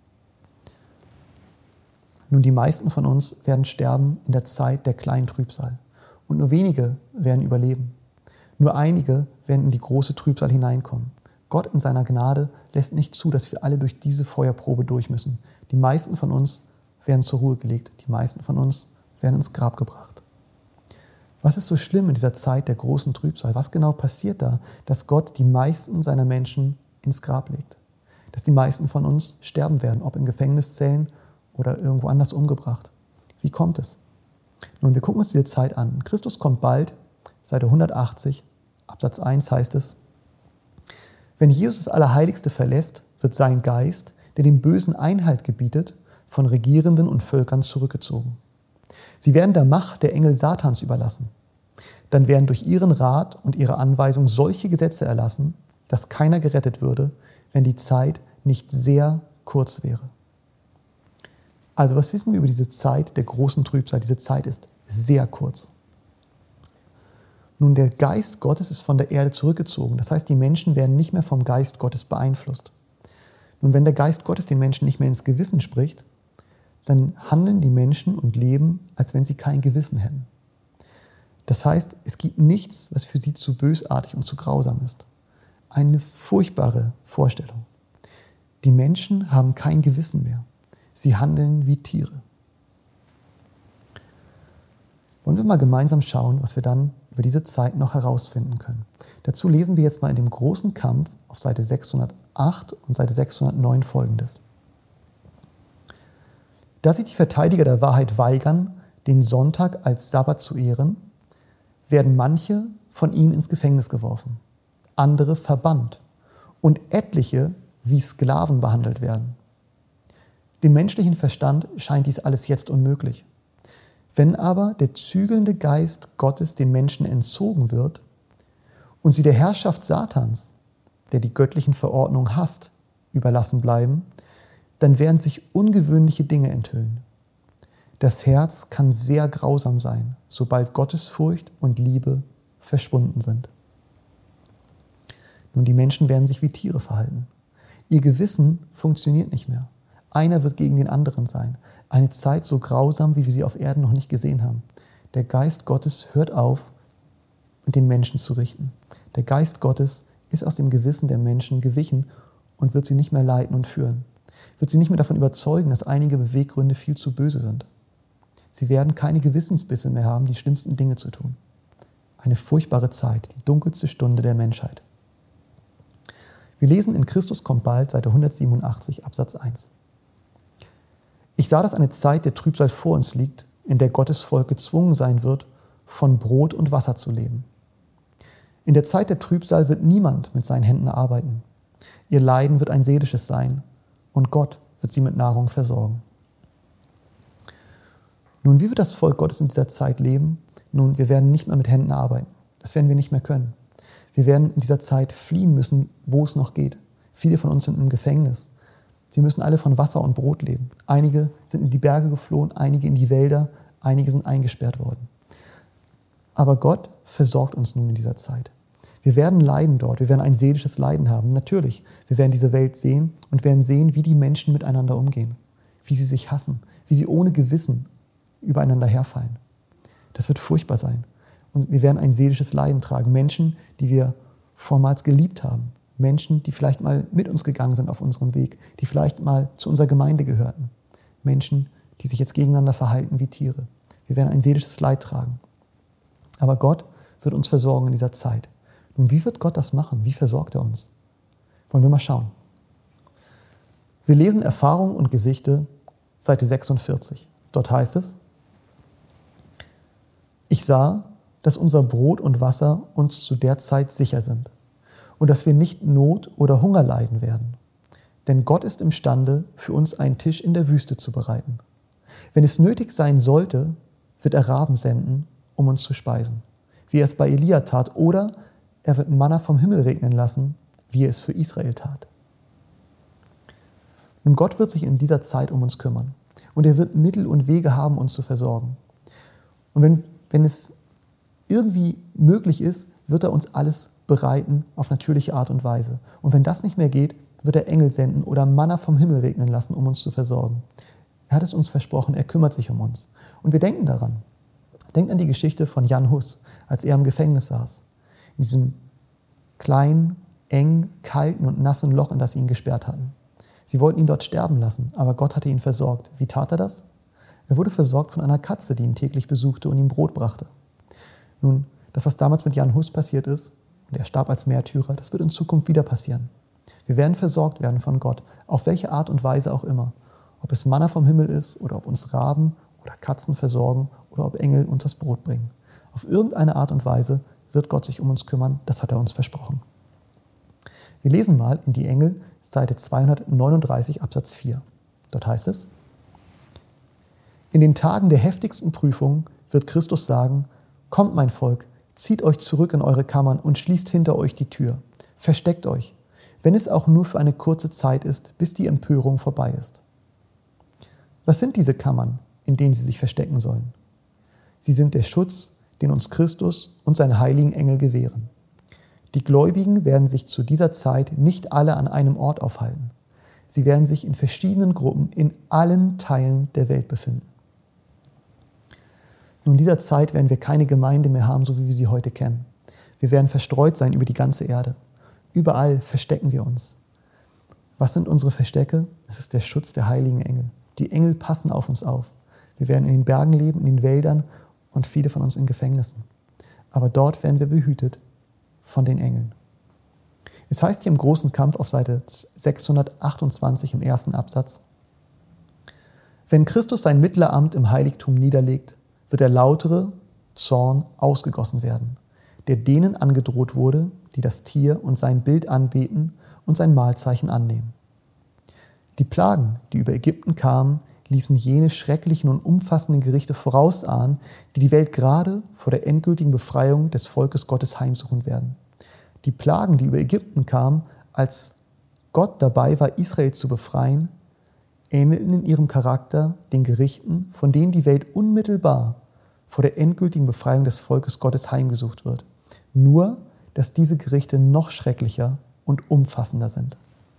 Nun, die meisten von uns werden sterben in der Zeit der kleinen Trübsal. Und nur wenige werden überleben. Nur einige werden in die große Trübsal hineinkommen. Gott in seiner Gnade lässt nicht zu, dass wir alle durch diese Feuerprobe durch müssen. Die meisten von uns werden zur Ruhe gelegt. Die meisten von uns werden ins Grab gebracht. Was ist so schlimm in dieser Zeit der großen Trübsal? Was genau passiert da, dass Gott die meisten seiner Menschen ins Grab legt? Dass die meisten von uns sterben werden, ob in Gefängniszellen oder irgendwo anders umgebracht. Wie kommt es? Nun, wir gucken uns diese Zeit an. Christus kommt bald, Seite hundertachtzig, Absatz eins heißt es: Wenn Jesus das Allerheiligste verlässt, wird sein Geist, der dem Bösen Einhalt gebietet, von Regierenden und Völkern zurückgezogen. Sie werden der Macht der Engel Satans überlassen. Dann werden durch ihren Rat und ihre Anweisung solche Gesetze erlassen, dass keiner gerettet würde, wenn die Zeit nicht sehr kurz wäre. Also was wissen wir über diese Zeit der großen Trübsal? Diese Zeit ist sehr kurz. Nun, der Geist Gottes ist von der Erde zurückgezogen. Das heißt, die Menschen werden nicht mehr vom Geist Gottes beeinflusst. Nun, wenn der Geist Gottes den Menschen nicht mehr ins Gewissen spricht, dann handeln die Menschen und leben, als wenn sie kein Gewissen hätten. Das heißt, es gibt nichts, was für sie zu bösartig und zu grausam ist. Eine furchtbare Vorstellung. Die Menschen haben kein Gewissen mehr. Sie handeln wie Tiere. Wollen wir mal gemeinsam schauen, was wir dann über diese Zeit noch herausfinden können. Dazu lesen wir jetzt mal in dem großen Kampf auf Seite sechshundertacht und Seite sechshundertneun Folgendes. Da sich die Verteidiger der Wahrheit weigern, den Sonntag als Sabbat zu ehren, werden manche von ihnen ins Gefängnis geworfen, andere verbannt und etliche wie Sklaven behandelt werden. Dem menschlichen Verstand scheint dies alles jetzt unmöglich. Wenn aber der zügelnde Geist Gottes den Menschen entzogen wird und sie der Herrschaft Satans, der die göttlichen Verordnungen hasst, überlassen bleiben, dann werden sich ungewöhnliche Dinge enthüllen. Das Herz kann sehr grausam sein, sobald Gottesfurcht und Liebe verschwunden sind. Nun, die Menschen werden sich wie Tiere verhalten. Ihr Gewissen funktioniert nicht mehr. Einer wird gegen den anderen sein. Eine Zeit so grausam, wie wir sie auf Erden noch nicht gesehen haben. Der Geist Gottes hört auf, mit den Menschen zu richten. Der Geist Gottes ist aus dem Gewissen der Menschen gewichen und wird sie nicht mehr leiten und führen. Wird sie nicht mehr davon überzeugen, dass einige Beweggründe viel zu böse sind. Sie werden keine Gewissensbisse mehr haben, die schlimmsten Dinge zu tun. Eine furchtbare Zeit, die dunkelste Stunde der Menschheit. Wir lesen in Christus kommt bald, Seite hundertsiebenundachtzig, Absatz eins. Ich sah, dass eine Zeit der Trübsal vor uns liegt, in der Gottes Volk gezwungen sein wird, von Brot und Wasser zu leben. In der Zeit der Trübsal wird niemand mit seinen Händen arbeiten. Ihr Leiden wird ein seelisches sein und Gott wird sie mit Nahrung versorgen. Nun, wie wird das Volk Gottes in dieser Zeit leben? Nun, wir werden nicht mehr mit Händen arbeiten. Das werden wir nicht mehr können. Wir werden in dieser Zeit fliehen müssen, wo es noch geht. Viele von uns sind im Gefängnis. Wir müssen alle von Wasser und Brot leben. Einige sind in die Berge geflohen, einige in die Wälder, einige sind eingesperrt worden. Aber Gott versorgt uns nun in dieser Zeit. Wir werden leiden dort, wir werden ein seelisches Leiden haben. Natürlich, wir werden diese Welt sehen und werden sehen, wie die Menschen miteinander umgehen, wie sie sich hassen, wie sie ohne Gewissen übereinander herfallen. Das wird furchtbar sein. Und wir werden ein seelisches Leiden tragen. Menschen, die wir vormals geliebt haben. Menschen, die vielleicht mal mit uns gegangen sind auf unserem Weg, die vielleicht mal zu unserer Gemeinde gehörten. Menschen, die sich jetzt gegeneinander verhalten wie Tiere. Wir werden ein seelisches Leid tragen. Aber Gott wird uns versorgen in dieser Zeit. Nun, wie wird Gott das machen? Wie versorgt er uns? Wollen wir mal schauen. Wir lesen Erfahrungen und Gesichte, Seite sechsundvierzig. Dort heißt es: Ich sah, dass unser Brot und Wasser uns zu der Zeit sicher sind und dass wir nicht Not oder Hunger leiden werden. Denn Gott ist imstande, für uns einen Tisch in der Wüste zu bereiten. Wenn es nötig sein sollte, wird er Raben senden, um uns zu speisen, wie er es bei Elia tat oder er wird Manna vom Himmel regnen lassen, wie er es für Israel tat. Nun, Gott wird sich in dieser Zeit um uns kümmern und er wird Mittel und Wege haben, uns zu versorgen. Und wenn, wenn es irgendwie möglich ist, wird er uns alles bereiten auf natürliche Art und Weise. Und wenn das nicht mehr geht, wird er Engel senden oder Manna vom Himmel regnen lassen, um uns zu versorgen. Er hat es uns versprochen, er kümmert sich um uns. Und wir denken daran. Denkt an die Geschichte von Jan Hus, als er im Gefängnis saß. In diesem kleinen, engen, kalten und nassen Loch, in das sie ihn gesperrt hatten. Sie wollten ihn dort sterben lassen, aber Gott hatte ihn versorgt. Wie tat er das? Er wurde versorgt von einer Katze, die ihn täglich besuchte und ihm Brot brachte. Nun, das, was damals mit Jan Hus passiert ist, und er starb als Märtyrer, das wird in Zukunft wieder passieren. Wir werden versorgt werden von Gott, auf welche Art und Weise auch immer. Ob es Manna vom Himmel ist oder ob uns Raben oder Katzen versorgen oder ob Engel uns das Brot bringen. Auf irgendeine Art und Weise wird Gott sich um uns kümmern, das hat er uns versprochen. Wir lesen mal in die Engel, Seite zweihundertneununddreißig, Absatz vier. Dort heißt es: In den Tagen der heftigsten Prüfung wird Christus sagen: Kommt, mein Volk, zieht euch zurück in eure Kammern und schließt hinter euch die Tür. Versteckt euch, wenn es auch nur für eine kurze Zeit ist, bis die Empörung vorbei ist. Was sind diese Kammern, in denen sie sich verstecken sollen? Sie sind der Schutz, den uns Christus und seine heiligen Engel gewähren. Die Gläubigen werden sich zu dieser Zeit nicht alle an einem Ort aufhalten. Sie werden sich in verschiedenen Gruppen in allen Teilen der Welt befinden. Nun, in dieser Zeit werden wir keine Gemeinde mehr haben, so wie wir sie heute kennen. Wir werden verstreut sein über die ganze Erde. Überall verstecken wir uns. Was sind unsere Verstecke? Es ist der Schutz der heiligen Engel. Die Engel passen auf uns auf. Wir werden in den Bergen leben, in den Wäldern und viele von uns in Gefängnissen. Aber dort werden wir behütet von den Engeln. Es heißt hier im großen Kampf auf Seite sechshundertachtundzwanzig im ersten Absatz: Wenn Christus sein Mittleramt im Heiligtum niederlegt, wird der lautere Zorn ausgegossen werden, der denen angedroht wurde, die das Tier und sein Bild anbeten und sein Mahlzeichen annehmen. Die Plagen, die über Ägypten kamen, ließen jene schrecklichen und umfassenden Gerichte vorausahnen, die die Welt gerade vor der endgültigen Befreiung des Volkes Gottes heimsuchen werden. Die Plagen, die über Ägypten kamen, als Gott dabei war, Israel zu befreien, ähnelten in ihrem Charakter den Gerichten, von denen die Welt unmittelbar vor der endgültigen Befreiung des Volkes Gottes heimgesucht wird. Nur, dass diese Gerichte noch schrecklicher und umfassender sind.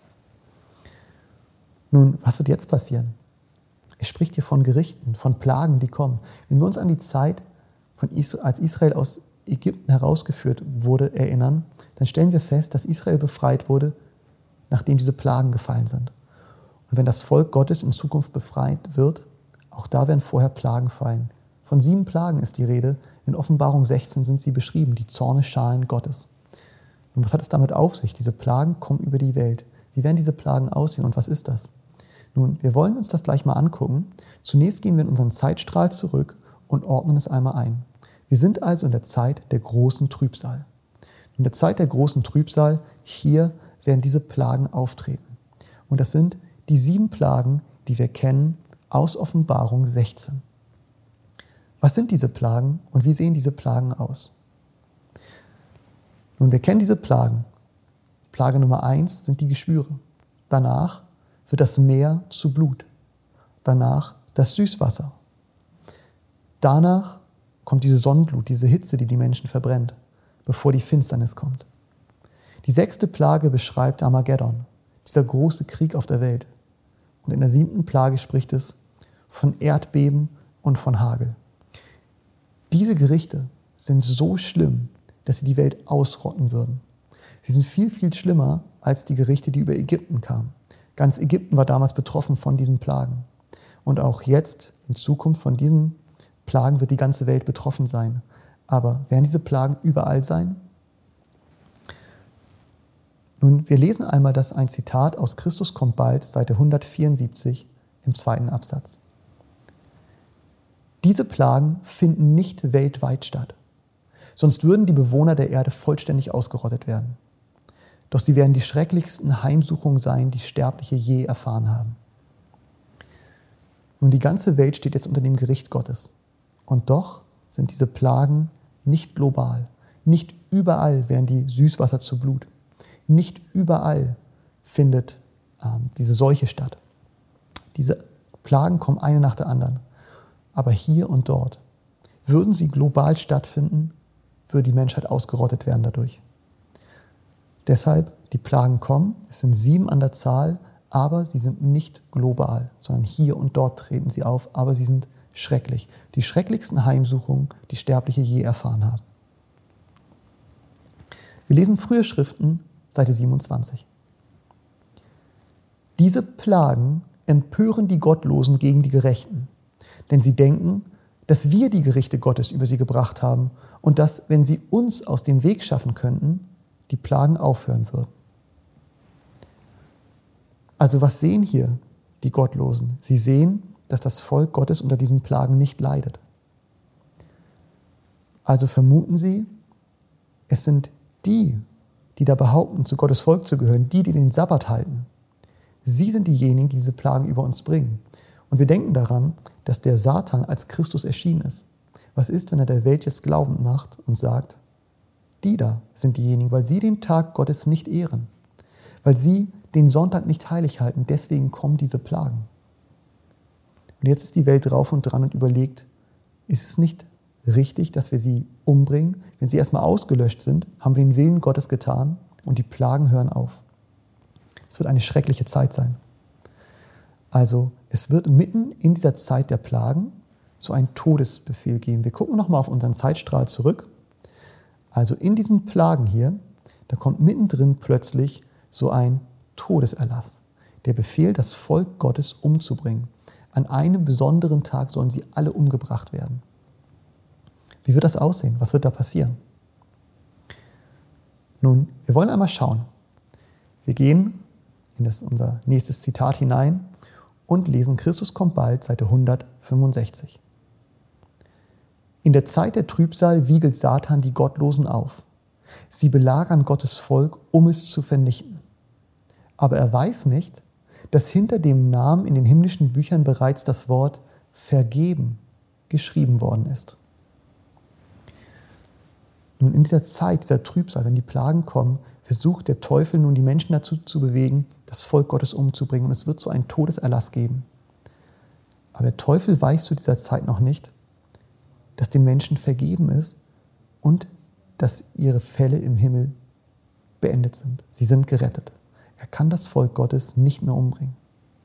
Nun, was wird jetzt passieren? Er spricht hier von Gerichten, von Plagen, die kommen. Wenn wir uns an die Zeit, von Israel, als Israel aus Ägypten herausgeführt wurde, erinnern, dann stellen wir fest, dass Israel befreit wurde, nachdem diese Plagen gefallen sind. Und wenn das Volk Gottes in Zukunft befreit wird, auch da werden vorher Plagen fallen. Von sieben Plagen ist die Rede. In Offenbarung sechzehn sind sie beschrieben, die Zornesschalen Gottes. Und was hat es damit auf sich? Diese Plagen kommen über die Welt. Wie werden diese Plagen aussehen und was ist das? Nun, wir wollen uns das gleich mal angucken. Zunächst gehen wir in unseren Zeitstrahl zurück und ordnen es einmal ein. Wir sind also in der Zeit der großen Trübsal. In der Zeit der großen Trübsal, hier werden diese Plagen auftreten. Und das sind die sieben Plagen, die wir kennen aus Offenbarung sechzehn. Was sind diese Plagen und wie sehen diese Plagen aus? Nun, wir kennen diese Plagen. Plage Nummer eins sind die Geschwüre. Danach wird das Meer zu Blut. Danach das Süßwasser. Danach kommt diese Sonnenglut, diese Hitze, die die Menschen verbrennt, bevor die Finsternis kommt. Die sechste Plage beschreibt Armageddon, dieser große Krieg auf der Welt. Und in der siebten Plage spricht es von Erdbeben und von Hagel. Diese Gerichte sind so schlimm, dass sie die Welt ausrotten würden. Sie sind viel, viel schlimmer als die Gerichte, die über Ägypten kamen. Ganz Ägypten war damals betroffen von diesen Plagen. Und auch jetzt, in Zukunft, von diesen Plagen wird die ganze Welt betroffen sein. Aber werden diese Plagen überall sein? Nun, wir lesen einmal das ein Zitat aus Christus kommt bald, Seite hundertvierundsiebzig im zweiten Absatz. Diese Plagen finden nicht weltweit statt, sonst würden die Bewohner der Erde vollständig ausgerottet werden. Doch sie werden die schrecklichsten Heimsuchungen sein, die Sterbliche je erfahren haben. Nun, die ganze Welt steht jetzt unter dem Gericht Gottes. Und doch sind diese Plagen nicht global. Nicht überall werden die Süßwasser zu Blut. Nicht überall findet ähm, diese Seuche statt. Diese Plagen kommen eine nach der anderen. Aber hier und dort, würden sie global stattfinden, würde die Menschheit ausgerottet werden dadurch. Deshalb, die Plagen kommen, es sind sieben an der Zahl, aber sie sind nicht global, sondern hier und dort treten sie auf, aber sie sind schrecklich. Die schrecklichsten Heimsuchungen, die Sterbliche je erfahren haben. Wir lesen frühe Schriften, Seite siebenundzwanzig. Diese Plagen empören die Gottlosen gegen die Gerechten, denn sie denken, dass wir die Gerichte Gottes über sie gebracht haben und dass, wenn sie uns aus dem Weg schaffen könnten, die Plagen aufhören würden. Also was sehen hier die Gottlosen? Sie sehen, dass das Volk Gottes unter diesen Plagen nicht leidet. Also vermuten sie, es sind die, die da behaupten, zu Gottes Volk zu gehören, die, die den Sabbat halten. Sie sind diejenigen, die diese Plagen über uns bringen. Und wir denken daran, dass der Satan als Christus erschienen ist. Was ist, wenn er der Welt jetzt glaubend macht und sagt, die da sind diejenigen, weil sie den Tag Gottes nicht ehren, weil sie den Sonntag nicht heilig halten, deswegen kommen diese Plagen. Und jetzt ist die Welt drauf und dran und überlegt, ist es nicht richtig, dass wir sie umbringen? Wenn sie erstmal ausgelöscht sind, haben wir den Willen Gottes getan und die Plagen hören auf. Es wird eine schreckliche Zeit sein. Also es wird mitten in dieser Zeit der Plagen so einen Todesbefehl geben. Wir gucken nochmal auf unseren Zeitstrahl zurück. Also in diesen Plagen hier, da kommt mittendrin plötzlich so ein Todeserlass. Der Befehl, das Volk Gottes umzubringen. An einem besonderen Tag sollen sie alle umgebracht werden. Wie wird das aussehen? Was wird da passieren? Nun, wir wollen einmal schauen. Wir gehen in das, unser nächstes Zitat hinein und lesen Christus kommt bald, Seite hundertfünfundsechzig. In der Zeit der Trübsal wiegelt Satan die Gottlosen auf. Sie belagern Gottes Volk, um es zu vernichten. Aber er weiß nicht, dass hinter dem Namen in den himmlischen Büchern bereits das Wort vergeben geschrieben worden ist. Nun in dieser Zeit, dieser Trübsal, wenn die Plagen kommen, versucht der Teufel nun die Menschen dazu zu bewegen, das Volk Gottes umzubringen. Und es wird so einen Todeserlass geben. Aber der Teufel weiß zu dieser Zeit noch nicht, dass den Menschen vergeben ist und dass ihre Fälle im Himmel beendet sind. Sie sind gerettet. Er kann das Volk Gottes nicht mehr umbringen.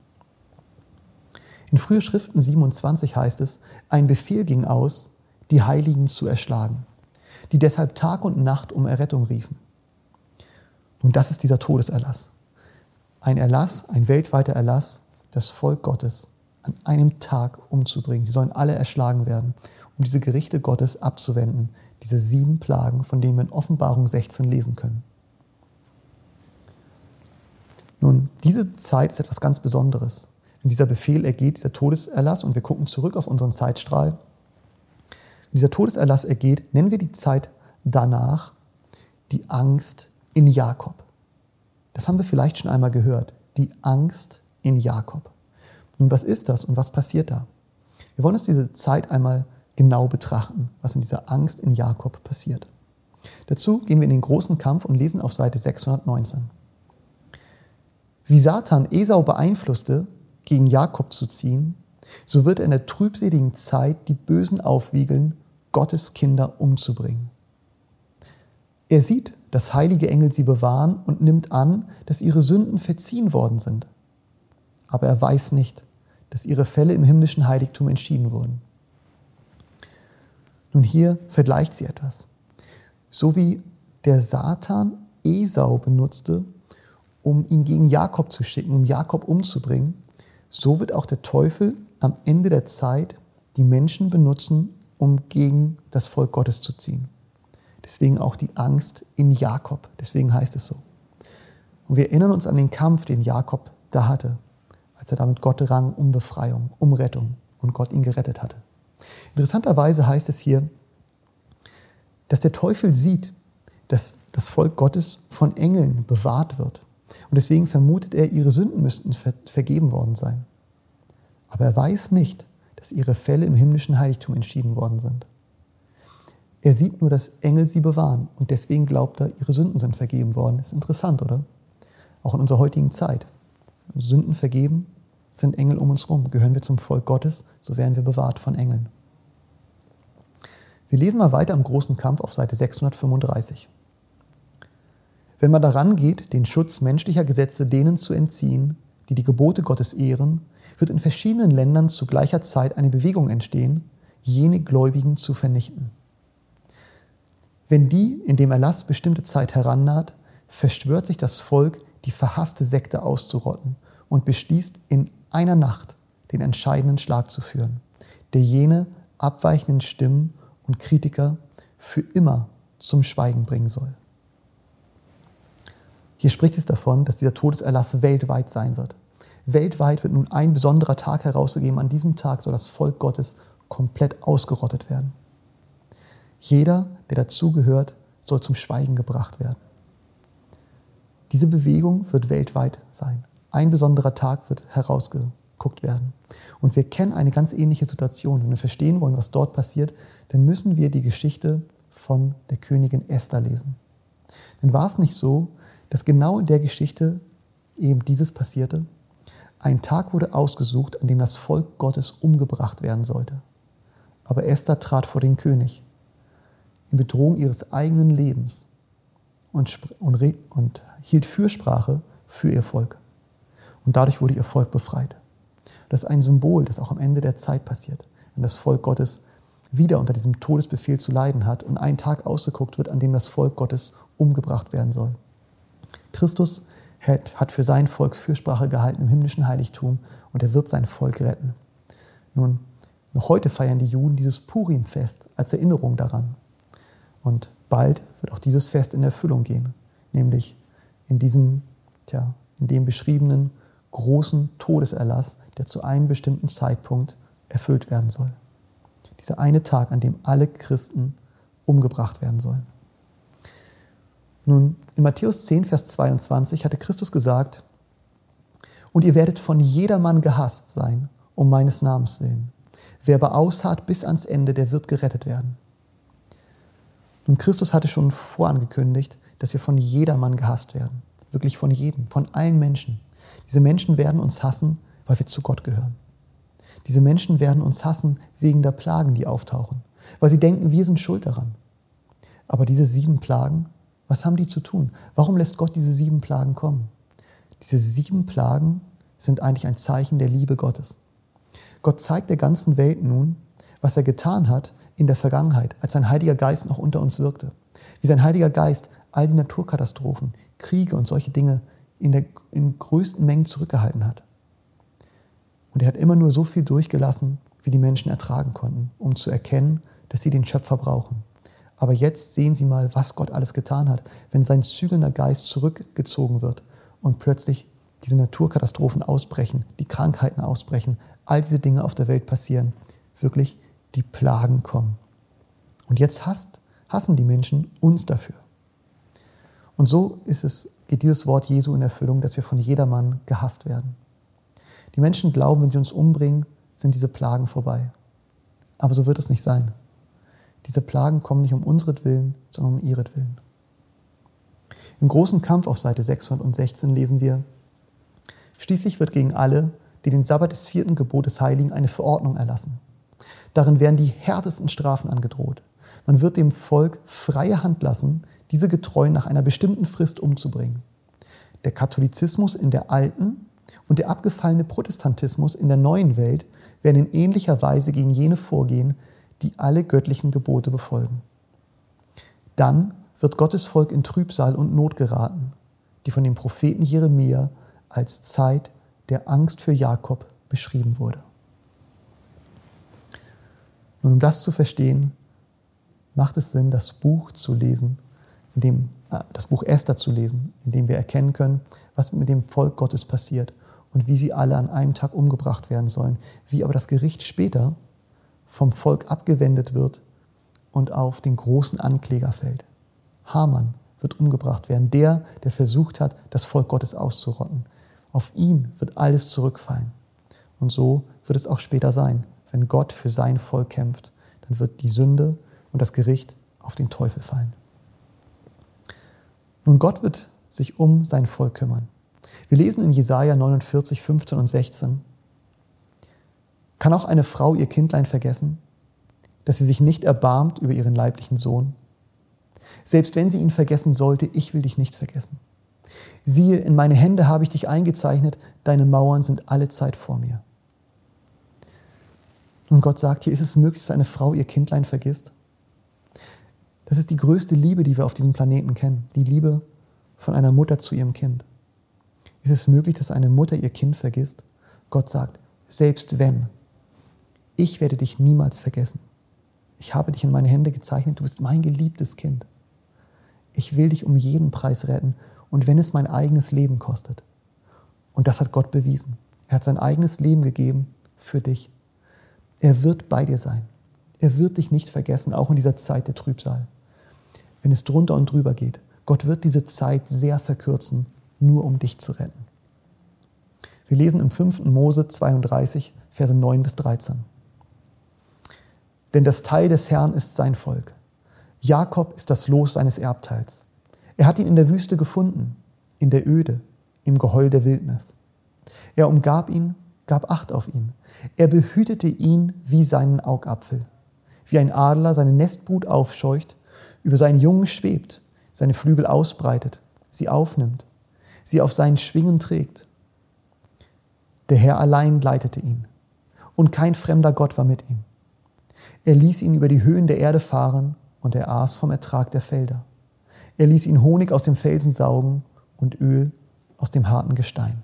In frühe Schriften siebenundzwanzig heißt es, ein Befehl ging aus, die Heiligen zu erschlagen, die deshalb Tag und Nacht um Errettung riefen. Und das ist dieser Todeserlass. Ein Erlass, ein weltweiter Erlass, das Volk Gottes an einem Tag umzubringen. Sie sollen alle erschlagen werden, um diese Gerichte Gottes abzuwenden, diese sieben Plagen, von denen wir in Offenbarung sechzehn lesen können. Nun, diese Zeit ist etwas ganz Besonderes. Wenn dieser Befehl ergeht, dieser Todeserlass, und wir gucken zurück auf unseren Zeitstrahl, wenn dieser Todeserlass ergeht, nennen wir die Zeit danach die Angst in Jakob. Das haben wir vielleicht schon einmal gehört, die Angst in Jakob. Nun, was ist das und was passiert da? Wir wollen uns diese Zeit einmal genau betrachten, was in dieser Angst in Jakob passiert. Dazu gehen wir in den großen Kampf und lesen auf Seite sechshundertneunzehn. Wie Satan Esau beeinflusste, gegen Jakob zu ziehen, so wird er in der trübseligen Zeit die Bösen aufwiegeln, Gottes Kinder umzubringen. Er sieht, dass heilige Engel sie bewahren und nimmt an, dass ihre Sünden verziehen worden sind. Aber er weiß nicht, dass ihre Fälle im himmlischen Heiligtum entschieden wurden. Nun, hier vergleicht sie etwas. So wie der Satan Esau benutzte, um ihn gegen Jakob zu schicken, um Jakob umzubringen, so wird auch der Teufel am Ende der Zeit die Menschen benutzen, um gegen das Volk Gottes zu ziehen. Deswegen auch die Angst in Jakob. Deswegen heißt es so. Und wir erinnern uns an den Kampf, den Jakob da hatte, als er da mit Gott rang um Befreiung, um Rettung und Gott ihn gerettet hatte. Interessanterweise heißt es hier, dass der Teufel sieht, dass das Volk Gottes von Engeln bewahrt wird. Und deswegen vermutet er, ihre Sünden müssten ver- vergeben worden sein. Aber er weiß nicht, dass ihre Fälle im himmlischen Heiligtum entschieden worden sind. Er sieht nur, dass Engel sie bewahren und deswegen glaubt er, ihre Sünden sind vergeben worden. Ist interessant, oder? Auch in unserer heutigen Zeit. Sünden vergeben, sind Engel um uns herum. Gehören wir zum Volk Gottes, so werden wir bewahrt von Engeln. Wir lesen mal weiter im großen Kampf auf Seite sechshundertfünfunddreißig. Wenn man daran geht, den Schutz menschlicher Gesetze denen zu entziehen, die die Gebote Gottes ehren, wird in verschiedenen Ländern zu gleicher Zeit eine Bewegung entstehen, jene Gläubigen zu vernichten. Wenn die in dem Erlass bestimmte Zeit herannaht, verschwört sich das Volk, die verhasste Sekte auszurotten und beschließt, in einer Nacht den entscheidenden Schlag zu führen, der jene abweichenden Stimmen und Kritiker für immer zum Schweigen bringen soll. Hier spricht es davon, dass dieser Todeserlass weltweit sein wird. Weltweit wird nun ein besonderer Tag herausgegeben. An diesem Tag soll das Volk Gottes komplett ausgerottet werden. Jeder, der dazugehört, soll zum Schweigen gebracht werden. Diese Bewegung wird weltweit sein. Ein besonderer Tag wird herausgeguckt werden. Und wir kennen eine ganz ähnliche Situation. Wenn wir verstehen wollen, was dort passiert, dann müssen wir die Geschichte von der Königin Esther lesen. Denn war es nicht so, dass genau in der Geschichte eben dieses passierte? Ein Tag wurde ausgesucht, an dem das Volk Gottes umgebracht werden sollte. Aber Esther trat vor den König in Bedrohung ihres eigenen Lebens und, und, und hielt Fürsprache für ihr Volk. Und dadurch wurde ihr Volk befreit. Das ist ein Symbol, das auch am Ende der Zeit passiert, wenn das Volk Gottes wieder unter diesem Todesbefehl zu leiden hat und ein Tag ausgeguckt wird, an dem das Volk Gottes umgebracht werden soll. Christus hat für sein Volk Fürsprache gehalten im himmlischen Heiligtum und er wird sein Volk retten. Nun, noch heute feiern die Juden dieses Purim-Fest als Erinnerung daran. Und bald wird auch dieses Fest in Erfüllung gehen, nämlich in diesem, tja, in dem beschriebenen großen Todeserlass, der zu einem bestimmten Zeitpunkt erfüllt werden soll. Dieser eine Tag, an dem alle Christen umgebracht werden sollen. Nun, in Matthäus zehn, Vers zweiundzwanzig hatte Christus gesagt, und ihr werdet von jedermann gehasst sein, um meines Namens willen. Wer aber ausharrt bis ans Ende, der wird gerettet werden. Nun, Christus hatte schon vorangekündigt, dass wir von jedermann gehasst werden. Wirklich von jedem, von allen Menschen. Diese Menschen werden uns hassen, weil wir zu Gott gehören. Diese Menschen werden uns hassen wegen der Plagen, die auftauchen, weil sie denken, wir sind schuld daran. Aber diese sieben Plagen, was haben die zu tun? Warum lässt Gott diese sieben Plagen kommen? Diese sieben Plagen sind eigentlich ein Zeichen der Liebe Gottes. Gott zeigt der ganzen Welt nun, was er getan hat in der Vergangenheit, als sein Heiliger Geist noch unter uns wirkte. Wie sein Heiliger Geist all die Naturkatastrophen, Kriege und solche Dinge in, der, in größten Mengen zurückgehalten hat. Und er hat immer nur so viel durchgelassen, wie die Menschen ertragen konnten, um zu erkennen, dass sie den Schöpfer brauchen. Aber jetzt sehen Sie mal, was Gott alles getan hat, wenn sein zügelnder Geist zurückgezogen wird und plötzlich diese Naturkatastrophen ausbrechen, die Krankheiten ausbrechen, all diese Dinge auf der Welt passieren, wirklich die Plagen kommen. Und jetzt hasst, hassen die Menschen uns dafür. Und so ist es, geht dieses Wort Jesu in Erfüllung, dass wir von jedermann gehasst werden. Die Menschen glauben, wenn sie uns umbringen, sind diese Plagen vorbei. Aber so wird es nicht sein. Diese Plagen kommen nicht um unsretwillen, sondern um ihretwillen. Im großen Kampf auf Seite sechshundertsechzehn lesen wir, schließlich wird gegen alle, die den Sabbat des vierten Gebotes heiligen, eine Verordnung erlassen. Darin werden die härtesten Strafen angedroht. Man wird dem Volk freie Hand lassen, diese Getreuen nach einer bestimmten Frist umzubringen. Der Katholizismus in der alten und der abgefallene Protestantismus in der neuen Welt werden in ähnlicher Weise gegen jene vorgehen, die alle göttlichen Gebote befolgen. Dann wird Gottes Volk in Trübsal und Not geraten, die von dem Propheten Jeremia als Zeit der Angst für Jakob beschrieben wurde. Nun, um das zu verstehen, macht es Sinn, das Buch zu lesen, in dem, äh, das Buch Esther zu lesen, in dem wir erkennen können, was mit dem Volk Gottes passiert und wie sie alle an einem Tag umgebracht werden sollen, wie aber das Gericht später vom Volk abgewendet wird und auf den großen Ankläger fällt. Haman wird umgebracht werden, der, der versucht hat, das Volk Gottes auszurotten. Auf ihn wird alles zurückfallen. Und so wird es auch später sein. Wenn Gott für sein Volk kämpft, dann wird die Sünde und das Gericht auf den Teufel fallen. Nun, Gott wird sich um sein Volk kümmern. Wir lesen in Jesaja neunundvierzig, fünfzehn und sechzehn. Kann auch eine Frau ihr Kindlein vergessen, dass sie sich nicht erbarmt über ihren leiblichen Sohn? Selbst wenn sie ihn vergessen sollte, ich will dich nicht vergessen. Siehe, in meine Hände habe ich dich eingezeichnet, deine Mauern sind allezeit vor mir. Und Gott sagt hier, ist es möglich, dass eine Frau ihr Kindlein vergisst? Das ist die größte Liebe, die wir auf diesem Planeten kennen, die Liebe von einer Mutter zu ihrem Kind. Ist es möglich, dass eine Mutter ihr Kind vergisst? Gott sagt, selbst wenn, ich werde dich niemals vergessen. Ich habe dich in meine Hände gezeichnet, du bist mein geliebtes Kind. Ich will dich um jeden Preis retten und wenn es mein eigenes Leben kostet. Und das hat Gott bewiesen. Er hat sein eigenes Leben gegeben für dich. Er wird bei dir sein. Er wird dich nicht vergessen, auch in dieser Zeit der Trübsal. Wenn es drunter und drüber geht. Gott wird diese Zeit sehr verkürzen, nur um dich zu retten. Wir lesen im fünften Mose zweiunddreißig, Verse neun bis dreizehn. Denn das Teil des Herrn ist sein Volk. Jakob ist das Los seines Erbteils. Er hat ihn in der Wüste gefunden, in der Öde, im Geheul der Wildnis. Er umgab ihn, gab Acht auf ihn. Er behütete ihn wie seinen Augapfel. Wie ein Adler seine Nestbrut aufscheucht, über seinen Jungen schwebt, seine Flügel ausbreitet, sie aufnimmt, sie auf seinen Schwingen trägt. Der Herr allein leitete ihn, und kein fremder Gott war mit ihm. Er ließ ihn über die Höhen der Erde fahren, und er aß vom Ertrag der Felder. Er ließ ihn Honig aus dem Felsen saugen und Öl aus dem harten Gestein.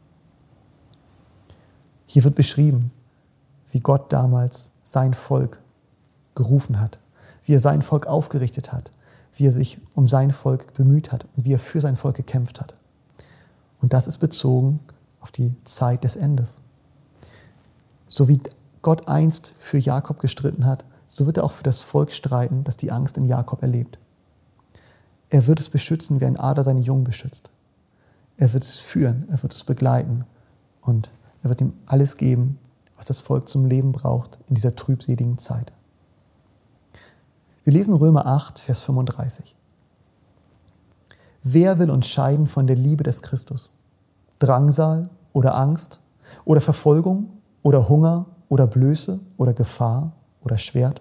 Hier wird beschrieben, wie Gott damals sein Volk gerufen hat, wie er sein Volk aufgerichtet hat, wie er sich um sein Volk bemüht hat und wie er für sein Volk gekämpft hat. Und das ist bezogen auf die Zeit des Endes. So wie Gott einst für Jakob gestritten hat, so wird er auch für das Volk streiten, das die Angst in Jakob erlebt. Er wird es beschützen, wie ein Adler seine Jungen beschützt. Er wird es führen, er wird es begleiten und er wird ihm alles geben, was das Volk zum Leben braucht in dieser trübseligen Zeit. Wir lesen Römer acht, Vers fünfunddreißig. Wer will uns scheiden von der Liebe des Christus? Drangsal oder Angst oder Verfolgung oder Hunger oder Blöße oder Gefahr oder Schwert?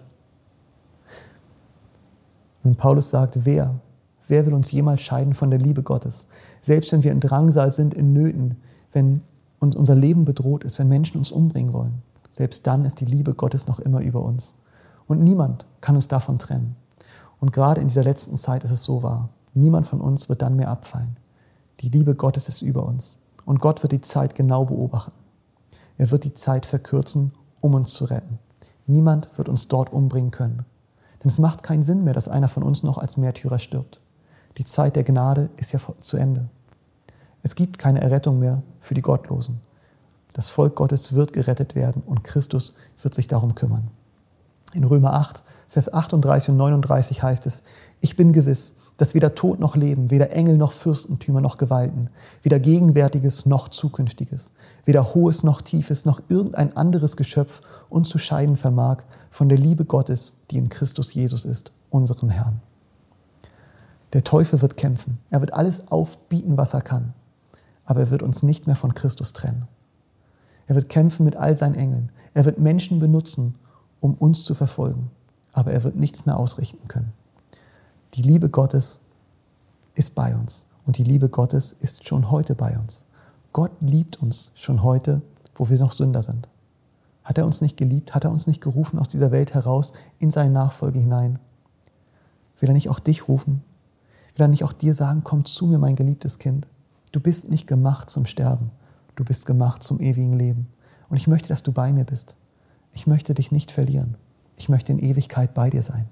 Und Paulus sagt, wer? Wer will uns jemals scheiden von der Liebe Gottes? Selbst wenn wir in Drangsal sind, in Nöten, wenn uns unser Leben bedroht ist, wenn Menschen uns umbringen wollen, selbst dann ist die Liebe Gottes noch immer über uns. Und niemand kann uns davon trennen. Und gerade in dieser letzten Zeit ist es so wahr. Niemand von uns wird dann mehr abfallen. Die Liebe Gottes ist über uns. Und Gott wird die Zeit genau beobachten. Er wird die Zeit verkürzen, um uns zu retten. Niemand wird uns dort umbringen können. Denn es macht keinen Sinn mehr, dass einer von uns noch als Märtyrer stirbt. Die Zeit der Gnade ist ja zu Ende. Es gibt keine Errettung mehr für die Gottlosen. Das Volk Gottes wird gerettet werden und Christus wird sich darum kümmern. In Römer acht, Vers achtunddreißig und neununddreißig heißt es, ich bin gewiss, dass weder Tod noch Leben, weder Engel noch Fürstentümer noch Gewalten, weder Gegenwärtiges noch Zukünftiges, weder Hohes noch Tiefes noch irgendein anderes Geschöpf uns zu scheiden vermag von der Liebe Gottes, die in Christus Jesus ist, unserem Herrn. Der Teufel wird kämpfen, er wird alles aufbieten, was er kann, aber er wird uns nicht mehr von Christus trennen. Er wird kämpfen mit all seinen Engeln, er wird Menschen benutzen, um uns zu verfolgen, aber er wird nichts mehr ausrichten können. Die Liebe Gottes ist bei uns und die Liebe Gottes ist schon heute bei uns. Gott liebt uns schon heute, wo wir noch Sünder sind. Hat er uns nicht geliebt? Hat er uns nicht gerufen aus dieser Welt heraus in seine Nachfolge hinein? Will er nicht auch dich rufen? Will er nicht auch dir sagen, komm zu mir, mein geliebtes Kind? Du bist nicht gemacht zum Sterben, du bist gemacht zum ewigen Leben. Und ich möchte, dass du bei mir bist. Ich möchte dich nicht verlieren. Ich möchte in Ewigkeit bei dir sein.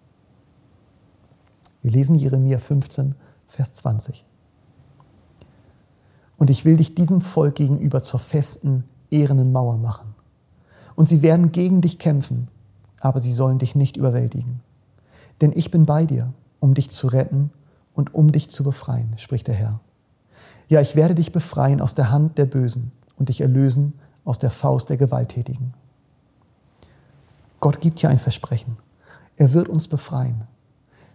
Wir lesen Jeremia fünfzehn, Vers zwanzig. Und ich will dich diesem Volk gegenüber zur festen, ehrenden Mauer machen. Und sie werden gegen dich kämpfen, aber sie sollen dich nicht überwältigen. Denn ich bin bei dir, um dich zu retten und um dich zu befreien, spricht der Herr. Ja, ich werde dich befreien aus der Hand der Bösen und dich erlösen aus der Faust der Gewalttätigen. Gott gibt hier ein Versprechen. Er wird uns befreien.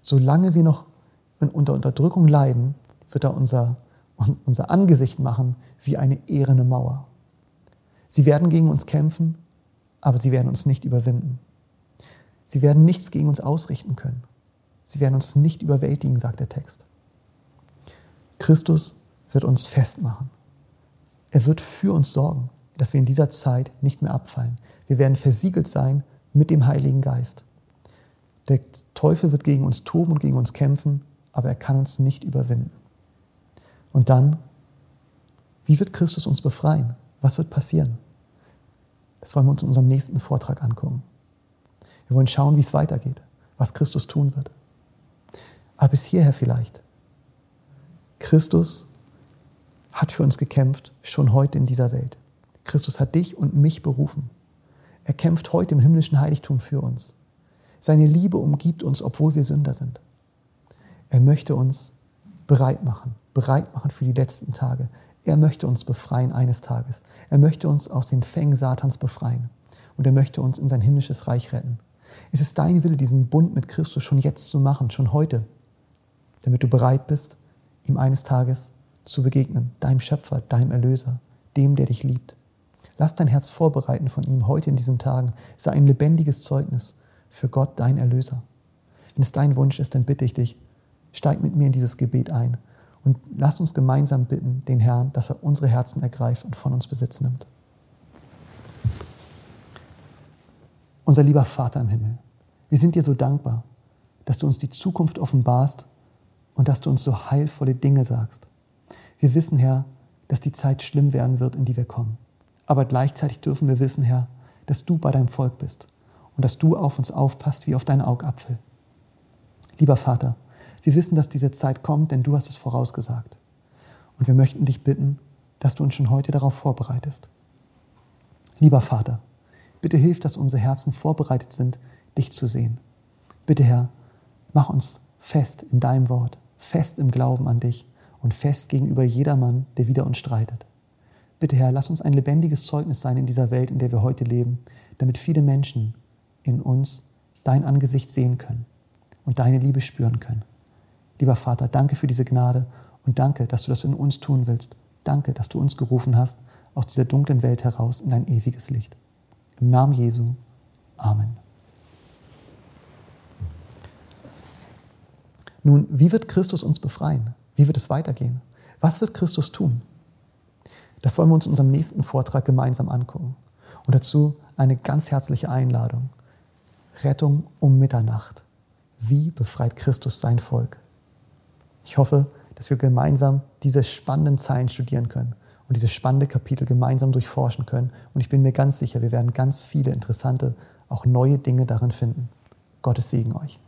solange wir noch unter Unterdrückung leiden, wird er unser, unser Angesicht machen wie eine ehrene Mauer. Sie werden gegen uns kämpfen, aber sie werden uns nicht überwinden. Sie werden nichts gegen uns ausrichten können. Sie werden uns nicht überwältigen, sagt der Text. Christus wird uns festmachen. Er wird für uns sorgen, dass wir in dieser Zeit nicht mehr abfallen. Wir werden versiegelt sein mit dem Heiligen Geist. Der Teufel wird gegen uns toben und gegen uns kämpfen, aber er kann uns nicht überwinden. Und dann, wie wird Christus uns befreien? Was wird passieren? Das wollen wir uns in unserem nächsten Vortrag angucken. Wir wollen schauen, wie es weitergeht, was Christus tun wird. Aber bis hierher vielleicht. Christus hat für uns gekämpft, schon heute in dieser Welt. Christus hat dich und mich berufen. Er kämpft heute im himmlischen Heiligtum für uns. Seine Liebe umgibt uns, obwohl wir Sünder sind. Er möchte uns bereit machen, bereit machen für die letzten Tage. Er möchte uns befreien eines Tages. Er möchte uns aus den Fängen Satans befreien. Und er möchte uns in sein himmlisches Reich retten. Es ist dein Wille, diesen Bund mit Christus schon jetzt zu machen, schon heute, damit du bereit bist, ihm eines Tages zu begegnen, deinem Schöpfer, deinem Erlöser, dem, der dich liebt. Lass dein Herz vorbereiten von ihm heute in diesen Tagen. Sei ein lebendiges Zeugnis für Gott, dein Erlöser. Wenn es dein Wunsch ist, dann bitte ich dich, steig mit mir in dieses Gebet ein und lass uns gemeinsam bitten, den Herrn, dass er unsere Herzen ergreift und von uns Besitz nimmt. Unser lieber Vater im Himmel, wir sind dir so dankbar, dass du uns die Zukunft offenbarst und dass du uns so heilvolle Dinge sagst. Wir wissen, Herr, dass die Zeit schlimm werden wird, in die wir kommen. Aber gleichzeitig dürfen wir wissen, Herr, dass du bei deinem Volk bist und dass du auf uns aufpasst wie auf deinen Augapfel. Lieber Vater, wir wissen, dass diese Zeit kommt, denn du hast es vorausgesagt. Und wir möchten dich bitten, dass du uns schon heute darauf vorbereitest. Lieber Vater, bitte hilf, dass unsere Herzen vorbereitet sind, dich zu sehen. Bitte, Herr, mach uns fest in deinem Wort, fest im Glauben an dich und fest gegenüber jedermann, der wider uns streitet. Bitte, Herr, lass uns ein lebendiges Zeugnis sein in dieser Welt, in der wir heute leben, damit viele Menschen in uns dein Angesicht sehen können und deine Liebe spüren können. Lieber Vater, danke für diese Gnade und danke, dass du das in uns tun willst. Danke, dass du uns gerufen hast, aus dieser dunklen Welt heraus in dein ewiges Licht. Im Namen Jesu. Amen. Nun, wie wird Christus uns befreien? Wie wird es weitergehen? Was wird Christus tun? Das wollen wir uns in unserem nächsten Vortrag gemeinsam angucken. Und dazu eine ganz herzliche Einladung. Rettung um Mitternacht. Wie befreit Christus sein Volk? Ich hoffe, dass wir gemeinsam diese spannenden Zeilen studieren können und diese spannende Kapitel gemeinsam durchforschen können. Und ich bin mir ganz sicher, wir werden ganz viele interessante, auch neue Dinge darin finden. Gottes Segen euch.